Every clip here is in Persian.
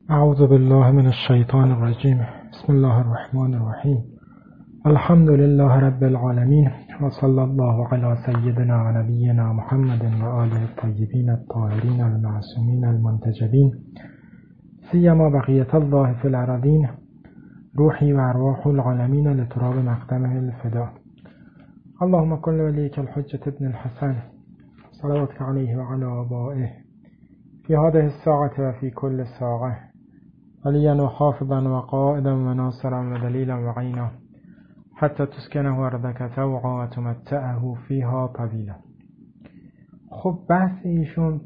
اعوذ بالله من الشیطان الرجیم. بسم الله الرحمن الرحیم. الحمد لله رب العالمین و صلی الله علی سیدنا و نبینا محمد و آله الطیبین الطاهرین المعصومین المنتجبین سیما بقیة الله فی الارضین روحی و ارواح العالمین لتراب مقدمه الفدا. اللهم كل وليك الحجة ابن الحسن صلواتك عليه وعلى آبائه في هذه الساعة وفي كل ساعة وليا وحافظا وقائدا وناصرا ودليلا وعينا حتى تسكنه أرضك طوعا وتمتعه فيها طويلا. خب بحث ایشون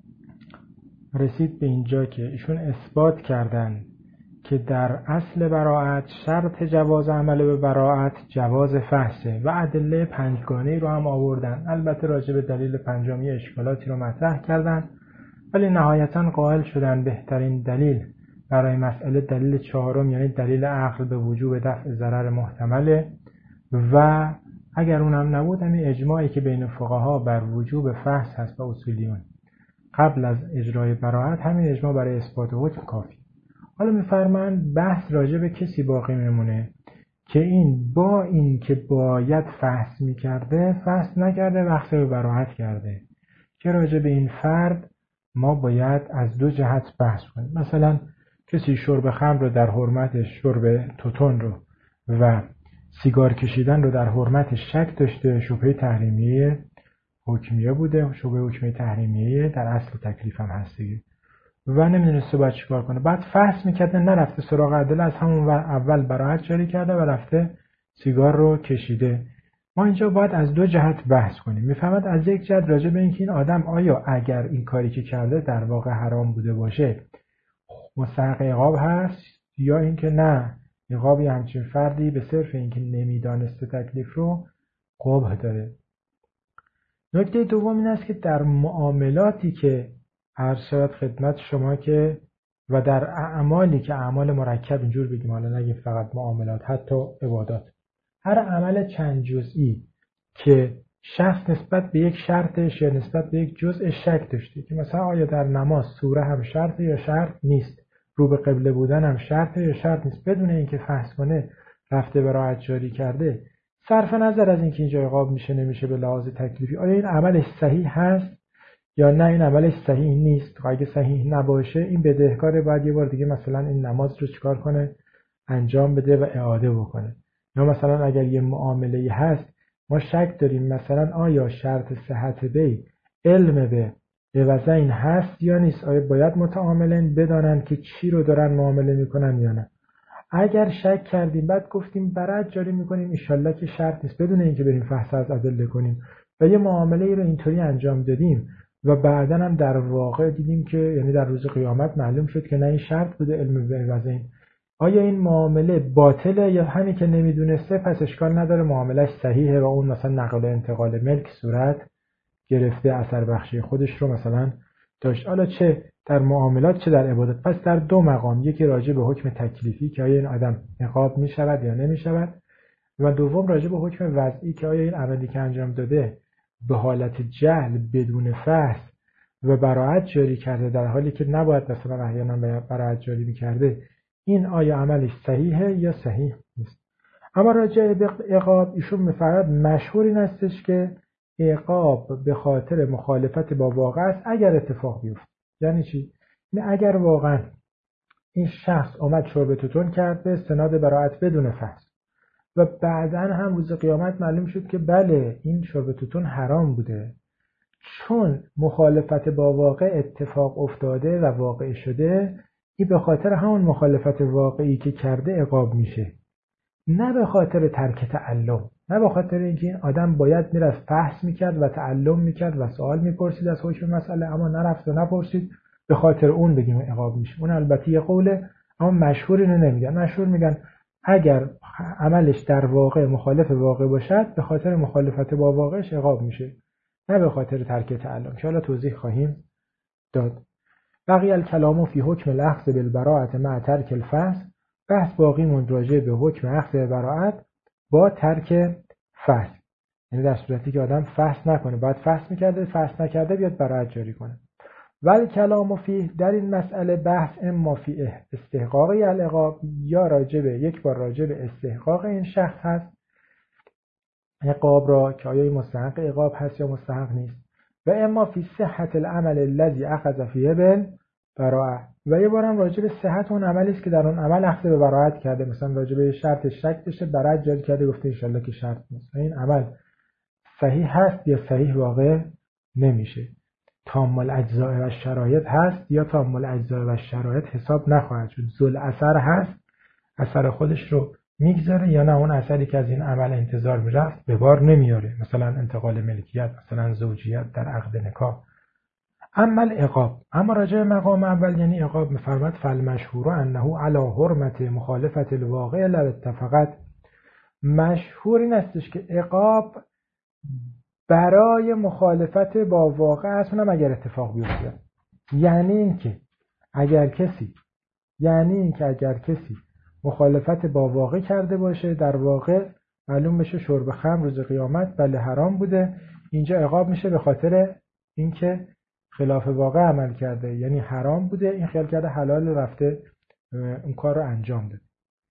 رسید به اینجا که ایشون اثبات کردن که در اصل براءت شرط جواز عمل به براءت جواز فحشه و ادله پنجگانه‌ای رو هم آوردن. البته راجع به دلیل پنجمی اشکالاتی رو مطرح کردن، ولی نهایتا قائل شدن بهترین دلیل برای مسئله دلیل چهارم، یعنی دلیل عقل به وجوب دفع ضرر محتمله و اگر اونم نبود همین اجماعی که بین فقها بر وجوب فحش هست و اصولیون قبل از اجرای براءت، همین اجماع برای اثبات حکم کافی. حالا میفرمایند بحث راجع به کسی باقی میمونه که این با این که باید فحش میکرده فحش نکرده و اخذ به براءت کرده، که راجع به این فرد ما باید از دو جهت بحث کنیم. مثلا کسی شرب خمر رو در حرمت شرب توتون رو و سیگار کشیدن رو در حرمت شک داشته، شبهه تحریمیه حکمیه بوده، شبهه حکمیه تحریمیه در اصل تکلیف هم هست دیگه، و نمیدونسته باید چیکار کنه. بعد فحش میکرده، نرفته سراغ ادله، از همون اول براءت جاری کرده و رفته سیگار رو کشیده. ما اینجا باید از دو جهت بحث کنیم. میفهمد از یک جهت راجع به اینکه این آدم آیا اگر این کاری که کرده در واقع حرام بوده باشه مستحق عقاب هست، یا اینکه نه، عقابی همچین فردی به صرف اینکه نمیدانسته تکلیف رو قبح داره. نکته دوم این است که در معاملاتی که عرض شود خدمت شما که و در اعمالی که اعمال مرکب، اینجور بگیم، حالا نگیم فقط معاملات، حتی عبادات، هر عمل چند جزئی که شخص نسبت به یک شرطش یا نسبت به یک جزء شک داشته، که مثلا آیا در نماز سوره هم شرط یا شرط نیست، رو به قبله بودن هم شرط یا شرط نیست، بدون اینکه فحص کنه رفته براءت جاری کرده، صرف نظر از اینکه اینجا عقاب میشه نمیشه به لحاظ تکلیفی، آیا این عملش صحیح هست یا نه این عملش صحیح نیست. اگه صحیح نباشه این بدهکاره، باید یه بار دیگه مثلا این نماز رو چیکار کنه، انجام بده و اعاده بکنه. یا مثلا اگر یه معامله‌ای هست ما شک داریم مثلا آیا شرط صحت بی علم به عوضین هست یا نیست، آیا باید متعاملین بدانن که چی رو دارن معامله میکنن یا نه. اگر شک کردیم بعد گفتیم براءت جاری میکنیم انشالله که شرط نیست، بدون اینکه بریم فحص از ادله کنیم، و یه معامله رو اینطوری انجام دادیم و بعداً هم در واقع دیدیم که یعنی در روز قیامت معلوم شد که نه این شرط بوده علم به عوضین، آیا این معامله باطله یا همین که نمیدونسته پس اشکال نداره معاملش صحیحه و اون مثلا نقل و انتقال ملک صورت گرفته، اثر بخشی خودش رو مثلا داشت. حالا چه در معاملات چه در عبادت. پس در دو مقام، یکی راجع به حکم تکلیفی که آیا این آدم عقاب می شود یا نمی شود، و دوم راجع به حکم وضعی که آیا این عملی که انجام داده به حالت جهل بدون فحص و براءت جاری کرده در حالی که نباید مثلا احیانا براءت جاری می‌کرده، این آیا عملش صحیحه یا صحیح نیست. اما راجع به عقاب ایشون می‌فرماید مشهور این استش که عقاب به خاطر مخالفت با واقع است اگر اتفاق بیفته. یعنی چی؟ یعنی اگر واقعا این شخص اومد شرب توتون کرد به استناد براءت بدون فحص و بعداً هم روز قیامت معلوم شد که بله این شرب توتون حرام بوده، چون مخالفت با واقع اتفاق افتاده و واقع شده، این به خاطر همون مخالفت واقعی که کرده عقاب میشه، نه به خاطر ترک تعلم، نه به خاطر اینکه این آدم باید میرفت بحث میکرد و تعلم میکرد و سوال میپرسید از حکم مسئله اما نرفت و نپرسید، به خاطر اون بگیم عقاب میشه. اون البته یه قوله اما مشهور اینو نمیگن. مشهور میگن اگر عملش در واقع مخالف واقع باشد به خاطر مخالفت با واقعش عقاب میشه، نه به خاطر ترک تعلم، که حالا توضیح خواهیم داد. بقیه الکلام فی حکم الاخذ بالبراءة مع ترک الفحص، بحث باقی موند راجع به حکم اخذ براءت با ترک فحص، یعنی در صورتی که آدم فحص نکنه، باید فحص میکرده، فحص نکرده بیاد براءت جاری کنه. ول کلام فیه، در این مسئله بحث اما فی استحقاق العقاب، یا یک بار راجب استحقاق این شخص هست عقاب را که آیا مستحق عقاب هست یا مستحق نیست، و اما فی صحت العمل الذی اخذ فیه بالبراءه، و یه بارم راجب صحت اون عملی است که در اون عمل اخذ به براءت کرده، مثلا راجب شرط شک داشته براءت جاری کرده گفته ان شاءالله که شرط نیست، این عمل صحیح هست یا صحیح واقع نمیشه، تام الاجزاء و شرایط هست یا تام الاجزاء و شرایط حساب نخواهد شد، ذل اثر هست اثر خودش رو میگذاره یا نه اون اثری که از این عمل انتظار میرفت به بار نمیاره، مثلا انتقال ملکیت، مثلا زوجیت در عقد نکاح. اما العقاب، اما راجع به مقام اول یعنی عقاب میفرماد فالمشهور انه علی حرمت مخالفت الواقع لا اتفقت، مشهور این استش که عقاب برای مخالفت با واقع است، اونم اگر اتفاق بیفته، یعنی اینکه اگر کسی مخالفت با واقع کرده باشه، در واقع معلوم بشه شرب خمر روز قیامت بله حرام بوده، اینجا عقاب میشه به خاطر اینکه خلاف واقع عمل کرده، یعنی حرام بوده، این خیال کرده حلال رفته اون کار رو انجام داده.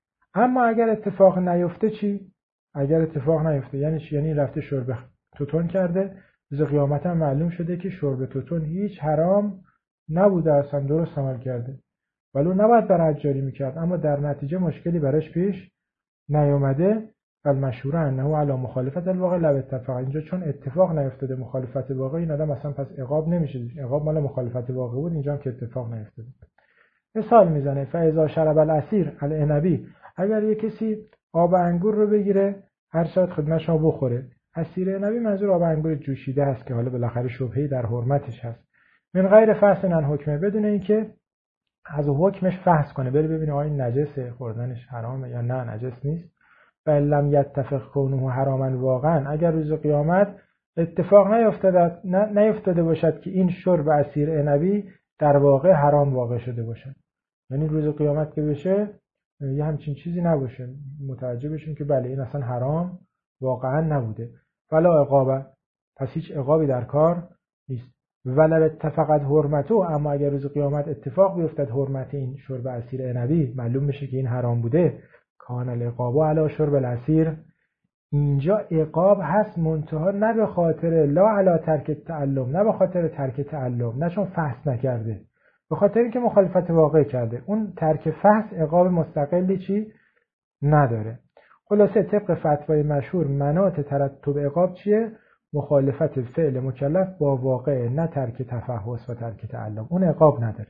اما اگر اتفاق نیفته چی؟ اگر اتفاق نیفته یعنی چی؟ یعنی رفته شرب توتون کرده، روز قیامت هم معلوم شده که شرب توتون هیچ حرام نبوده، اصلا درست عمل کرده، ولو نباید براءت جاری میکرد، اما در نتیجه مشکلی براش پیش نیومده. المشهور انه علی مخالفت الواقع لا اتفاق، اینجا چون اتفاق نیفتاده مخالفت واقع، این آدم اصلا پس عقاب نمیشه، عقاب مال مخالفت واقع بود، اینجا هم که اتفاق نیفتاده. مثال میزنه فاذا شرب العصیر العنبی، اگر یک کسی آب انگور رو بگیره هر شاد خدمتش رو بخوره، عصیر عنبی منظور آب انگور جوشیده هست که حالا بالاخره شبهه‌ای در حرمتش هست، من غیر فحص عن حکمه، بدون اینکه از حکمش فحص کنه، بره ببینه آیا این نجسه، خوردنش حرامه یا نه نجس نیست. فلم یتفق کونه حراما واقعا، اگر روز قیامت اتفاق نیفتاده باشد که این شرب عصیر عنبی در واقع حرام واقع شده باشد، یعنی روز قیامت که بشه یه همچین چیزی نباشه، متوجه بشیم که بله این اصلا حرام واقعا نبوده، فلا عقابه، پس هیچ عقابی در کار نیست. ولو اتفقت حرمته، اما اگر روز قیامت اتفاق بیفتد حرمت این شرب عصیر عنبی، معلوم بشه که این حرام بوده، کان العقاب علی شرب العصیر، اینجا عقاب هست منتها نه به خاطر لا علی ترک تعلم، نه به خاطر ترک تعلم، نه چون فحص نکرده، به خاطر اینکه مخالفت واقع کرده، اون ترک فحص عقاب مستقلی چی نداره. خلاصه طبق فتوای مشهور مناط ترتب عقاب چیه؟ مخالفت فعل مکلف با واقع، نه ترک تفحص و ترک تعلم، اون عقاب نداره،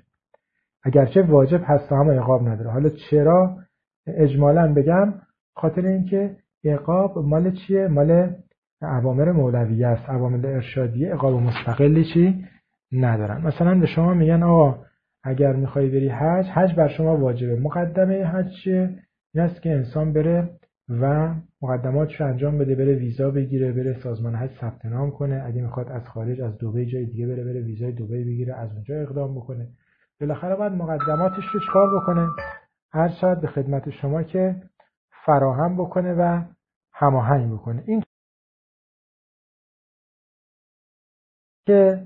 اگرچه واجب هست اما عقاب نداره. حالا چرا؟ اجمالاً بگم خاطر اینکه عقاب مال چیه؟ مال اوامر مولویه است، اوامر ارشادیه عقاب مستقلی چی ندارن. مثلا به شما میگن آقا اگر میخوای بری حج بر شما واجبه، مقدمه حج چیه؟ این است که انسان بره و مقدماتش رو انجام بده، بره ویزا بگیره، بره سازمان حج ثبت نام کنه، اگه میخواد از خارج از دبی جای دیگه بره ویزای دبی بگیره، از اونجا اقدام بکنه، بالاخره باید مقدماتش رو چیکار بکنه؟ هر شاید به خدمت شما که فراهم بکنه و هماهنگ بکنه. این که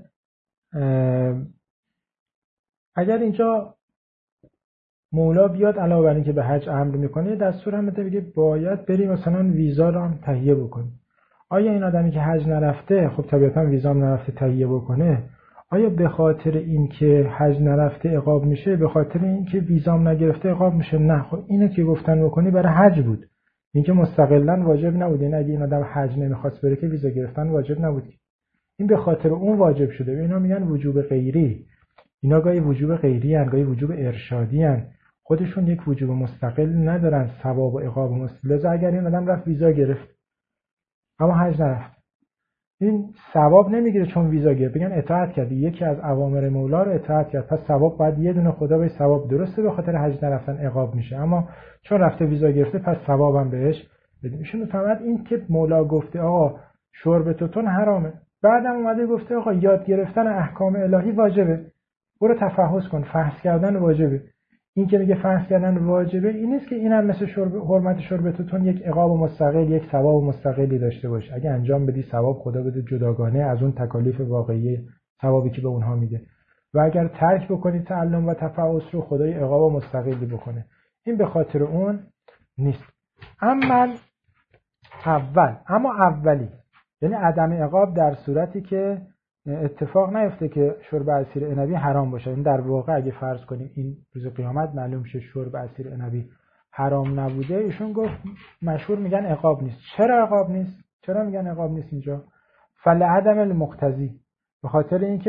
اگر اینجا مولا بیاد علاوه بر اینکه به حج امر میکنه دستور هم بده بگه باید بریم مثلا ویزا رو هم تهیه بکنیم، آیا این آدمی که حج نرفته خب طبیعتا ویزا هم نرفته تهیه بکنه، آیا به خاطر اینکه حج نرفته عقاب میشه، به خاطر اینکه ویزا هم نگرفته عقاب میشه؟ نه، خب اینو که گفتن بکنی برای حج بود، اینکه مستقلا واجب نبود، این اگه این آدم حج نمیخواست بره که ویزا گرفتن واجب نبود، این به خاطر اون واجب شده. اینا میگن وجوب غیری، اینا گاهی وجوب غیری ان، گاهی وجوب ارشادی ان، خودشون یک وجوب مستقل ندارن، ثواب و عقاب مستقل. لذا اگر این آدم رفت ویزا گرفت اما حج نرفت، این ثواب نمیگیره چون ویزا گرفت، بگن اطاعت کردی، یکی از اوامر مولا رو اطاعت کرد، پس ثواب باید یه دونه خدا به ثواب، درسته به خاطر حج نرفتن عقاب میشه، اما چون رفته ویزا گرفته پس ثوابم بهش بدیم. ایشون فهمید این که مولا گفته آقا شرب توتون حرامه، بعدم اومده گفته آقا یاد گرفتن احکام الهی واجبه، برو تفحص کن، فحص کردن واجبه. این که میگه فحص کردن واجبه این نیست که اینم مثل حرمت شرب توتون یک عقاب مستقل، یک ثواب مستقلی داشته باشه، اگه انجام بدی ثواب خدا بده جداگانه از اون تکالیف واقعی ثوابی که به اونها میده، و اگر ترک بکنید تعلم و تفحص رو، خدای عقاب مستقلی بکنه. این به خاطر اون نیست. اما اولی یعنی عدم عقاب در صورتی که اتفاق نیفته که شرب عصیر عنبی حرام باشه. این در واقع اگه فرض کنیم این روز قیامت معلوم شه شرب عصیر عنبی حرام نبوده، ایشون گفت مشهور میگن عقاب نیست. چرا عقاب نیست؟ چرا میگن عقاب نیست اینجا؟ فلعدم المقتضی، به خاطر اینکه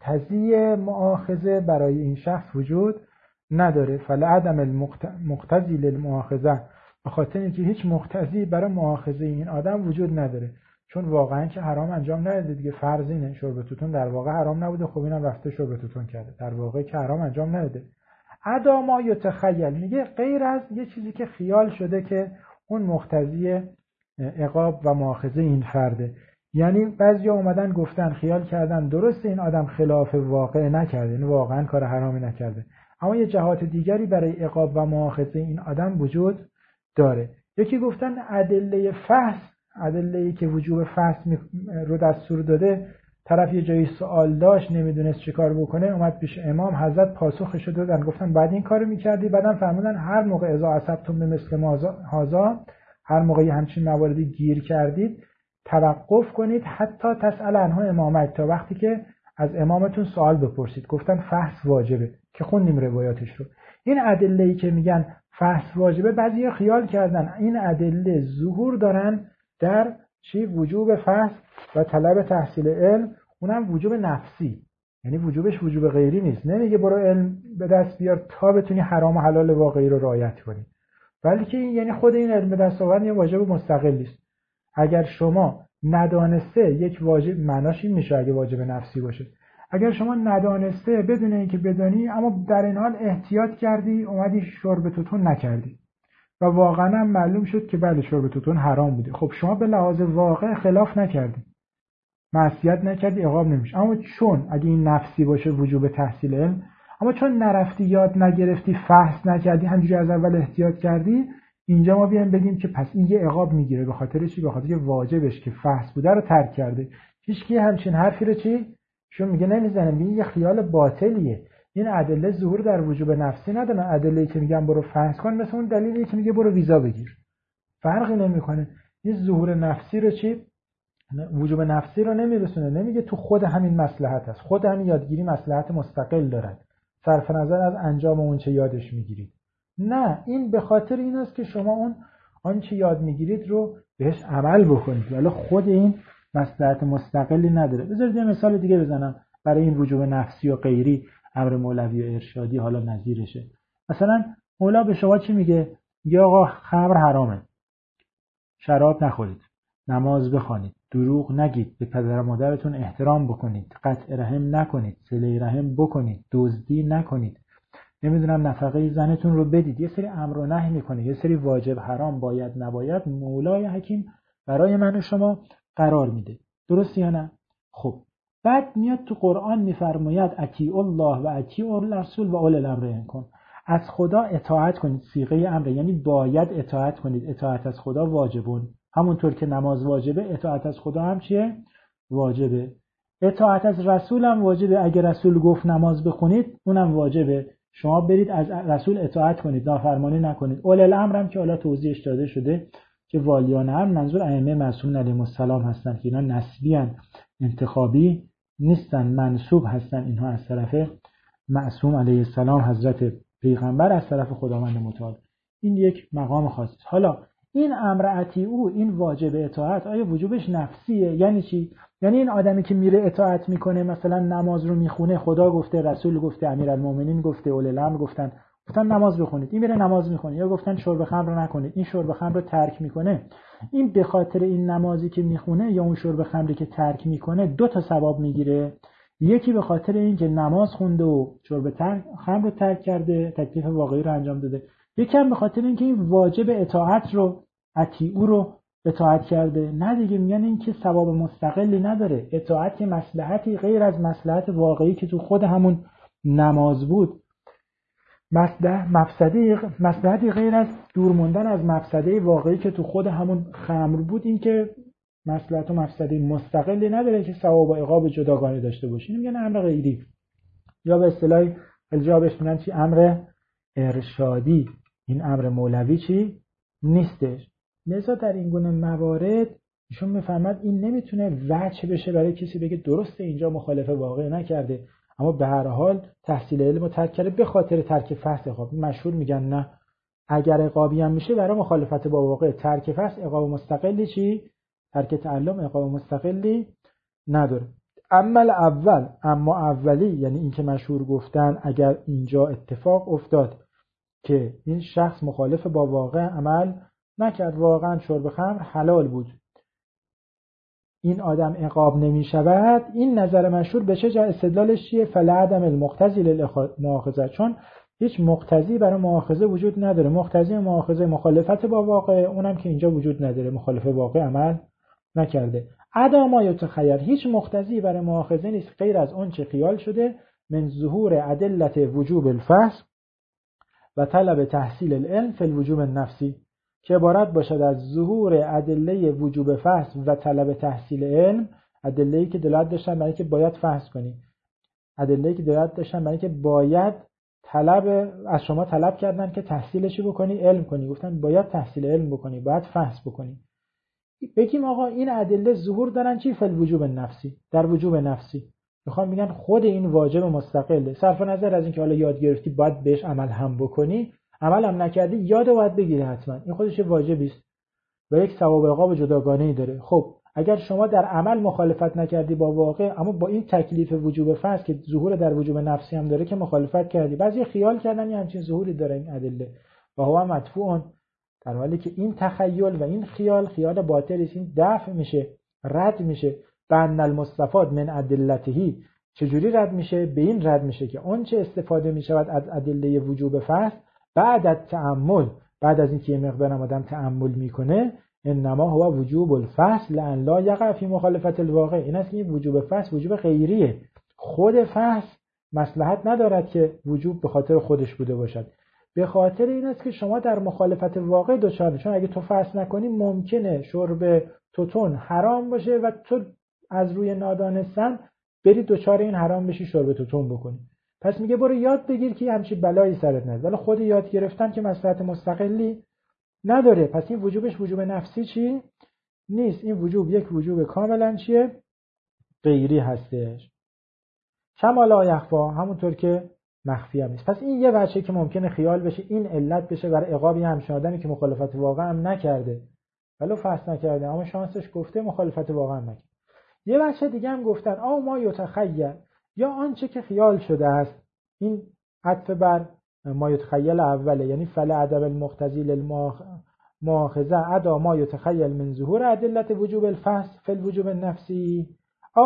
مقتضی مؤاخذه برای این شخص وجود نداره. فلعدم المقتضی للمؤاخذه، به خاطر اینکه هیچ مقتضی برای مؤاخذه این آدم وجود نداره، چون واقعا که حرام انجام نداده دیگه. فرض اینه شرب توتون در واقع حرام نبوده، خب اینم رفته شرب توتون کرده، در واقع که حرام انجام نداده. عدا ما یتخیل، میگه غیر از یه چیزی که خیال شده که اون مقتضی عقاب و مؤاخذه این فرده. یعنی بعضیا اومدن گفتن خیال کردن درسته این آدم خلاف واقع نکرده، یعنی واقعا کار حرامی نکرده، اما یه جهات دیگری برای عقاب و مؤاخذه این آدم وجود داره. یکی گفتن ادله فحص، ادله‌ای که وجوب فحص رو دستور داده، طرف یه جایی سوال داشت نمیدونست چه کار بکنه، اومد پیش امام، حضرت پاسخش دادن، گفتن بعد این کارو میکردی. بعدم فرمودن هر موقع اذا اصبتم بمثل هذا، هر موقع همچین مواردی گیر کردید توقف کنید حتی تسأل عنها امامک، تا وقتی که از امامتون سوال بپرسید. گفتن فحص واجبه که خوندیم روایاتش رو. این ادله‌ای که میگن فحص واجبه، بعضی خیال کردن این ادله ظهور دارن در چی؟ وجوب فحص و طلب تحصیل علم، اونم وجوب نفسی، یعنی وجوبش وجوب غیری نیست. نمیگه برو علم به دست بیار تا بتونی حرام و حلال واقعی رو رعایت کنی، بلکه این یعنی خود این علم به دست آوردن یه واجب مستقلی است. اگر شما ندانسته یک واجب، معناش این میشه اگه واجب نفسی باشه، اگر شما ندانسته بدون اینکه بدانی اما در این حال احتیاط کردی اومدی شرب توتون نکردی و واقعا هم معلوم شد که بله شرب توتون حرام بوده، خب شما به لحاظ واقع خلاف نکردی، معصیت نکردی، عقاب نمیشه. اما چون اگه این نفسی باشه وجوب تحصیل علم، اما چون نرفتی یاد نگرفتی فحص نکردی همینجوری از اول احتیاط کردی، اینجا ما بیایم بگیم که پس این یه عقاب میگیره. به خاطر چی؟ به خاطر که واجبش که فحص بوده رو ترک کرده. هیچکی همچین حرفی رو چی شون میگه نمیزنه، میگه یه خیال باطلیه. این ادله ظهور در وجوب نفسی نداره. ادله‌ای که میگن برو فحص کن مثل اون دلیلی که میگه برو ویزا بگیر، فرقی نمیکنه. این ظهور نفسی رو چی؟ وجوب نفسی رو نمیرسونه، نمیگه تو خود همین مصلحت است، خود همین یادگیری مصلحت مستقل دارد صرف نظر از انجام اون چه یادش میگیرید. نه، این به خاطر این است که شما اون آنچه یاد میگیرید رو بهش عمل بکنید، ولی خود این مصلحت مستقلی نداره. بذارید یه مثال دیگه بزنم برای این وجوب نفسی و غیری، امر مولوی و ارشادی حالا نظیرشه. مثلا مولا به شما چی میگه؟ یا آقا خمر حرامه، شراب نخورید، نماز بخوانید، دروغ نگید، به پدر و مادرتون احترام بکنید، قطع رحم نکنید، صله رحم بکنید، دزدی نکنید، نمیدونم نفقه زنتون رو بدید. یه سری امر و نهی میکنه، یه سری واجب حرام باید نباید مولای حکیم برای من و شما قرار میده. درست یا نه؟ خب بعد میاد تو قرآن میفرماید اطیعوا الله و اطیعوا الرسول و اولی الامر منکم، از خدا اطاعت کنید. صیغه امر یعنی باید اطاعت کنید. اطاعت از خدا واجبون، همونطور که نماز واجبه اطاعت از خدا هم چیه؟ واجبه. اطاعت از رسول هم واجبه، اگه رسول گفت نماز بخونید اونم واجبه، شما برید از رسول اطاعت کنید، نافرمانی نکنید. اولی الامر هم که حالا توضیحش داده شده که والیان امر منظور ائمه معصومین علیهم السلام هستن که اینا نسبی ان، انتخابی نیستن، منسوب هستن اینها از طرف معصوم علیه السلام حضرت پیغمبر، از طرف خداوند متعال. این یک مقام خاص. حالا این امر اطیعو، این واجب اطاعت، آیا وجوبش نفسیه؟ یعنی چی؟ یعنی این آدمی که میره اطاعت میکنه، مثلا نماز رو میخونه، خدا گفته، رسول گفته، امیرالمومنین گفته، اولی الامر گفتن نماز بخونید، این میره نماز میخونه، یا گفتن شرب خمر رو نکنید، این شرب خمر رو ترک میکنه. این به خاطر این نمازی که میخونه یا اون شرب خمری که ترک میکنه 2 تا ثواب میگیره. یکی به خاطر این که نماز خونده و شرب خمر رو ترک کرده، تکلیف واقعی رو انجام داده. یکی هم به خاطر این که این واجب اطاعت رو، اطیعو رو اطاعت کرده. نه دیگه، میگن این که ثواب مستقلی نداره. اطاعت مصلحتی غیر از مصلحت واقعی که تو خود همون نماز بود، مصلحتی غیر از دور موندن از مفسده واقعی که تو خود همون خمر بود، این که مصلحت و مفسده مستقلی نداره که ثواب و عقاب جداگانه داشته باشه. میگن امر غیری. یا به اصطلاح الجابش میگن چی؟ امر ارشادی. این امر مولوی چی؟ نیستش. لذا در این گونه موارد ایشون میفهمد این نمیتونه وجه بشه برای کسی بگه درسته اینجا مخالف واقع نکرده اما به هر حال تحصیل علم رو ترک کرده به خاطر ترک فحص عقاب. مشهور میگن نه، اگر عقابی هم میشه برای مخالفت با واقع ترک فحص عقاب مستقلی چی؟ ترک تعلم عقاب مستقلی نداره. اما اولی یعنی این که مشهور گفتن اگر اینجا اتفاق افتاد که این شخص مخالف با واقع عمل نکرد، واقعا شرب خمر حلال بود، این آدم عقاب نمی شود، این نظر مشهور به چه جا استدلالش چیه؟ فلعدم المقتضی للمؤاخذه، چون هیچ مقتضی برای مؤاخذه وجود نداره. مقتضی مؤاخذه مخالفت با واقع، اونم که اینجا وجود نداره، مخالف واقع عمل نکرده. عدا ما یتخیر، هیچ مقتضی برای مؤاخذه نیست غیر از اون چه خیال شده من ظهور ادلت وجوب الفحص و طلب تحصیل العلم فی الوجوب النفسی، که عبارت باشد از ظهور ادله وجوب فحص و طلب تحصیل علم، ادله‌ای که دلالت داشتن برای که باید فحص کنی، ادله‌ای که دلالت داشتن برای که باید از شما طلب کردن که تحصیلشی بکنی، علم کنی، گفتن باید تحصیل علم بکنی، باید فحص بکنی. بگیم آقا این ادله ظهور دارن چی؟ فی الوجوب النفسی، در وجوب نفسی. میخوام میگن خود این واجب مستقله، صرف نظر از اینکه حالا یاد گرفتی باید بهش عمل هم بکنی، عمل هم نکردی یاد باید بگیری حتما، این خودش واجبی است و یک ثواب عقاب جداگانه‌ای داره. خب اگر شما در عمل مخالفت نکردی با واقع، اما با این تکلیف وجوب فرض که ظهور در وجوب نفسی هم داره که مخالفت کردی، بعضی خیال کردن یه همچین ظهوری داره این ادله و هو مدفوع، در حالی که این تخیل و این خیال باطلی است، این دفع میشه، رد میشه. بن المستفاد من ادلته، چجوری رد میشه؟ به این رد میشه که اون چه استفاده میشود از ادله وجوب فحص بعد از تعمل، بعد از اینکه یه مقدار آدم تعمل میکنه، انما هو وجوب الفحص لان لا یقع فی مخالفت الواقع، این است که این وجوب فحص وجوب غیریه، خود فحص مصلحت ندارد که وجوب به خاطر خودش بوده باشد، به خاطر این است که شما در مخالفت واقع دچار، چون اگه تو فحص نکنی ممکنه شرب توتون حرام باشه و تو از روی نادانستن بری دچار این حرام بشی شرب توتون بکنی. پس میگه برو یاد بگیر که همچین بلایی سرت نیاد، ولی خود یاد گرفتن که مصلحت مستقلی نداره. پس این وجوبش وجوب نفسی چی نیست، این وجوب یک وجوب کاملا چیه؟ غیری هستش. کما لا یخفا، همونطور که مخفی هم نیست. پس این یه وجهی که ممکنه خیال بشه این علت بشه برای عقابی همچین آدمی که مخالفت واقع هم نکرده ولو فحص نکرده اما شانسش گفته مخالفت واقع هم نکرده. یه وجه دیگه هم گفتن آ ما یتخیل، یا آنچه که خیال شده است، این عطف بر ما یتخیل اوله، یعنی فل ادب المقتضی للمؤاخذه عدا ما یتخیل من ظهور ادلت وجوب الفحص فی الوجوب النفسی او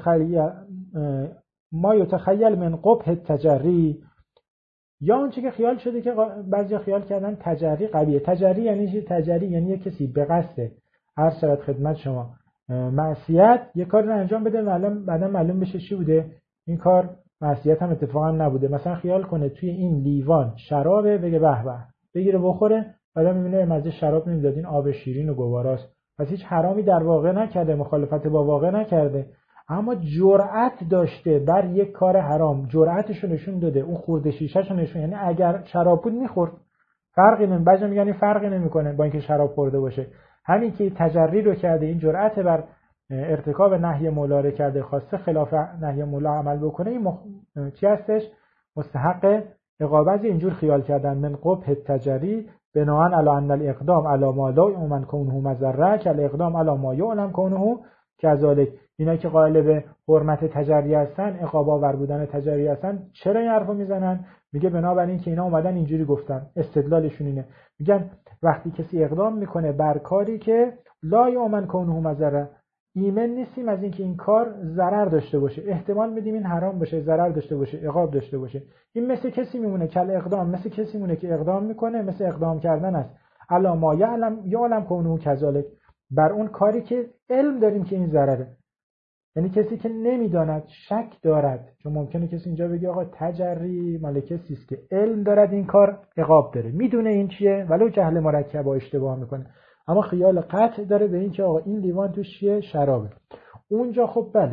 ما یتخیل من قبح التجری، یا آنچه که خیال شده که بعضی خیال کردن تجری قبیه. تجری یعنی چی؟ تجری یعنی یک کسی به قصد هر شرط خدمت شما معصیت یک کار رو انجام بده، بعدا معلوم بشه چی بوده این کار، معصیت هم اتفاقا نبوده. مثلا خیال کنه توی این لیوان شرابه، بگه به به، بگیره بخوره، بعدا میبینه مزه شراب نمیداد، این آب شیرین و گواراست. پس هیچ حرامی در واقع نکرده، مخالفت با واقع نکرده، اما جرأت داشته بر یک کار حرام، جرأتش رو نشون داده، اون خورده شیشه‌شو نشون، یعنی اگر شراب بود میخورد، فرقی نمیکنه، فرقی نمیکنه با اینکه شراب خورده باشه. همین که تجری رو کرده، این جرأت بر ارتکاب نهی مولا رو کرده، خواسته خلاف نهی مولا عمل بکنه، این چی هستش؟ مستحق عقاب. اینجور خیال کردن من قبح التجری بناء علی ان الاقدام علی ما لا یؤمن کونه مضره که الاقدام علی ما یعلم کونه کذالک. اینا که قائل به حرمت تجری هستن، عقاب آور بودن تجری هستن، چرا این حرفو میزنن؟ میگه بنابراین که اینا اومدن اینجوری گفتن، استدلالشون اینه، میگن وقتی کسی اقدام میکنه بر کاری که لا یؤمن کونه مضره، ایمن نیستیم از اینکه این کار ضرر داشته باشه، احتمال میدیم این حرام باشه، ضرر داشته باشه، عقاب داشته باشه، این مثل کسی میمونه کل اقدام، مثل کسی میمونه که اقدام میکنه، مثل اقدام کردن است الا ما یعلم کونه کذالک، بر اون کاری که علم داریم که این ضرره. یعنی کسی که نمیداند، شک دارد، چون ممکنه کسی اینجا بگه آقا تجری مال کسی است که علم دارد این کار عقاب داره، میدونه این چیه ولو جهل مرکب و اشتباه میکنه، اما خیال قطع داره به این که آقا این لیوان توش چیه؟ شرابه. اونجا خب بله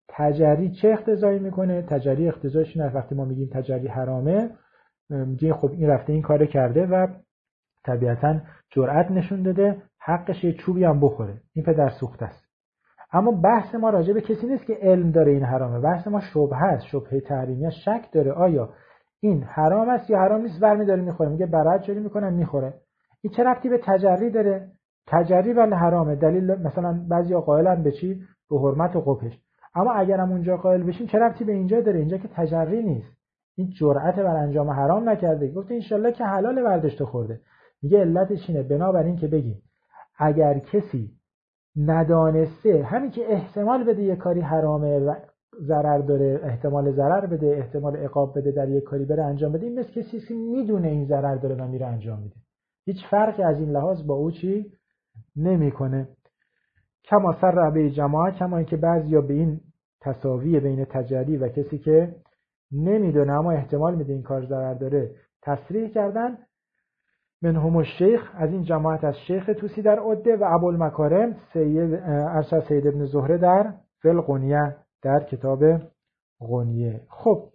تجری چه اقتضایی میکنه؟ تجری اقتضایش اینه وقتی ما میگیم تجری حرامه، میگیم خب این رفته این کارو کرده و طبیعتاً جرأت نشون داده حقش یه چوبی هم بخوره، این پدر سوخته است. اما بحث ما راجع به کسی نیست که علم داره این حرامه، بحث ما شبهه است، شبهه تحریمیه، شک داره آیا این حرام است یا حرام نیست، برمی‌داره میخوره، میگه برات جوری میکنم میخوره. این چه ربطی به تجری داره؟ تجری بله حرامه، دلیل مثلا بعضیا قائلن به چی؟ به حرمت و قبحش. اما اگرم اونجا قائل بشین چه ربطی به اینجا داره؟ اینجا که تجری نیست، این جرأت بر انجام حرام نکرده، گفته ان شاءالله که حلال برداشته خورده. میگه علتش اینه بنابراین که بگیم اگر کسی ندانسته همین که احتمال بده یه کاری حرامه و ضرر داره، احتمال ضرر بده، احتمال عقاب بده، در یه کاری بره انجام بده، این مثل کسی که میدونه این ضرر داره و میره انجام میده، هیچ فرقی از این لحاظ با او چی نمیکنه. کما سر به جماعه، کما اینکه بعضیا به این تساوی بین تجری و کسی که نمیدونه اما احتمال میده این کار ضرر داره تصریح کردن. منهم الشیخ، از این جماعت از شیخ توسی در عده و ابوالمکارم سید ابن زهره در فی الغنیه، در کتاب غنیه. خب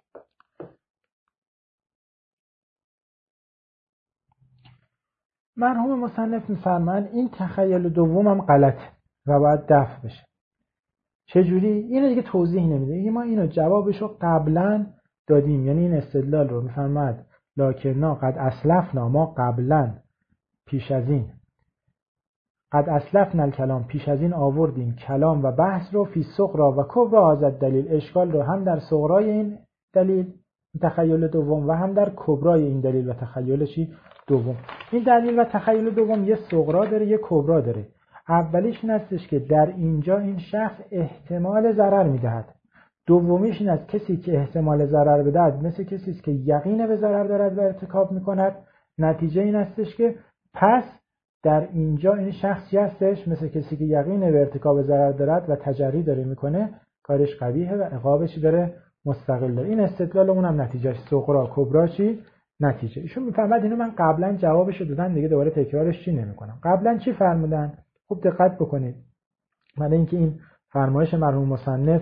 مرحوم مصنف میفرمایند این تخیل دومم غلطه و باید دفع بشه. چجوری؟ اینو دیگه توضیح نمیده، ما اینو جوابشو قبلا دادیم، یعنی این استدلال رو میفرماد لکننا قد اسلفنا، ما قبلا پیش از این قد اسلفنا الکلام، پیش از این آوردیم کلام و بحث رو فی صغرا و کبرا هذا دلیل، اشکال رو هم در صغرای این دلیل تخیل دوم و هم در کبرای این دلیل و تخیل چی دوم. این دلیل و تخیل دوم یه صغرا داره یه کبرا داره. اولیش این هستش که در اینجا این شخص احتمال ضرر میدهد، دومیش این است کسی که احتمال ضرر بدهد مثل کسی است که یقین به ضرر دارد و ارتکاب میکند. نتیجه این هستش که پس در اینجا این شخصی هستش مثل کسی که یقین به ارتکاب ضرر دارد و تجری داره میکنه، کارش قبیحه و عقابش داره مستقل داره. این استدلال اونم نتیجهش صغرا کبرا چی نتیجه. ایشون میفهمد اینو من قبلا جوابشو دادم دیگه دوباره تکرارش چی نمیکنم. قبلا چی فرمودن؟ خوب دقت بکنید. من اینکه این فرمایش مرحوم مصنف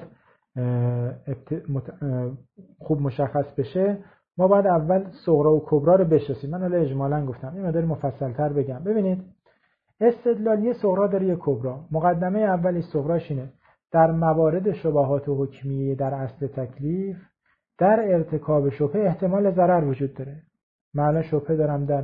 خوب مشخص بشه ما باید اول صغرا و کبرا رو بشناسیم. من حالا اجمالاً گفتم این مقدار مفصل‌تر بگم. ببینید استدلال یه صغرا داره یه کبرا. مقدمه اولی صغراش اینه در موارد شبهات و حکمیه در اصل تکلیف در ارتکاب شبهه احتمال ضرر وجود داره. من شبهه دارم در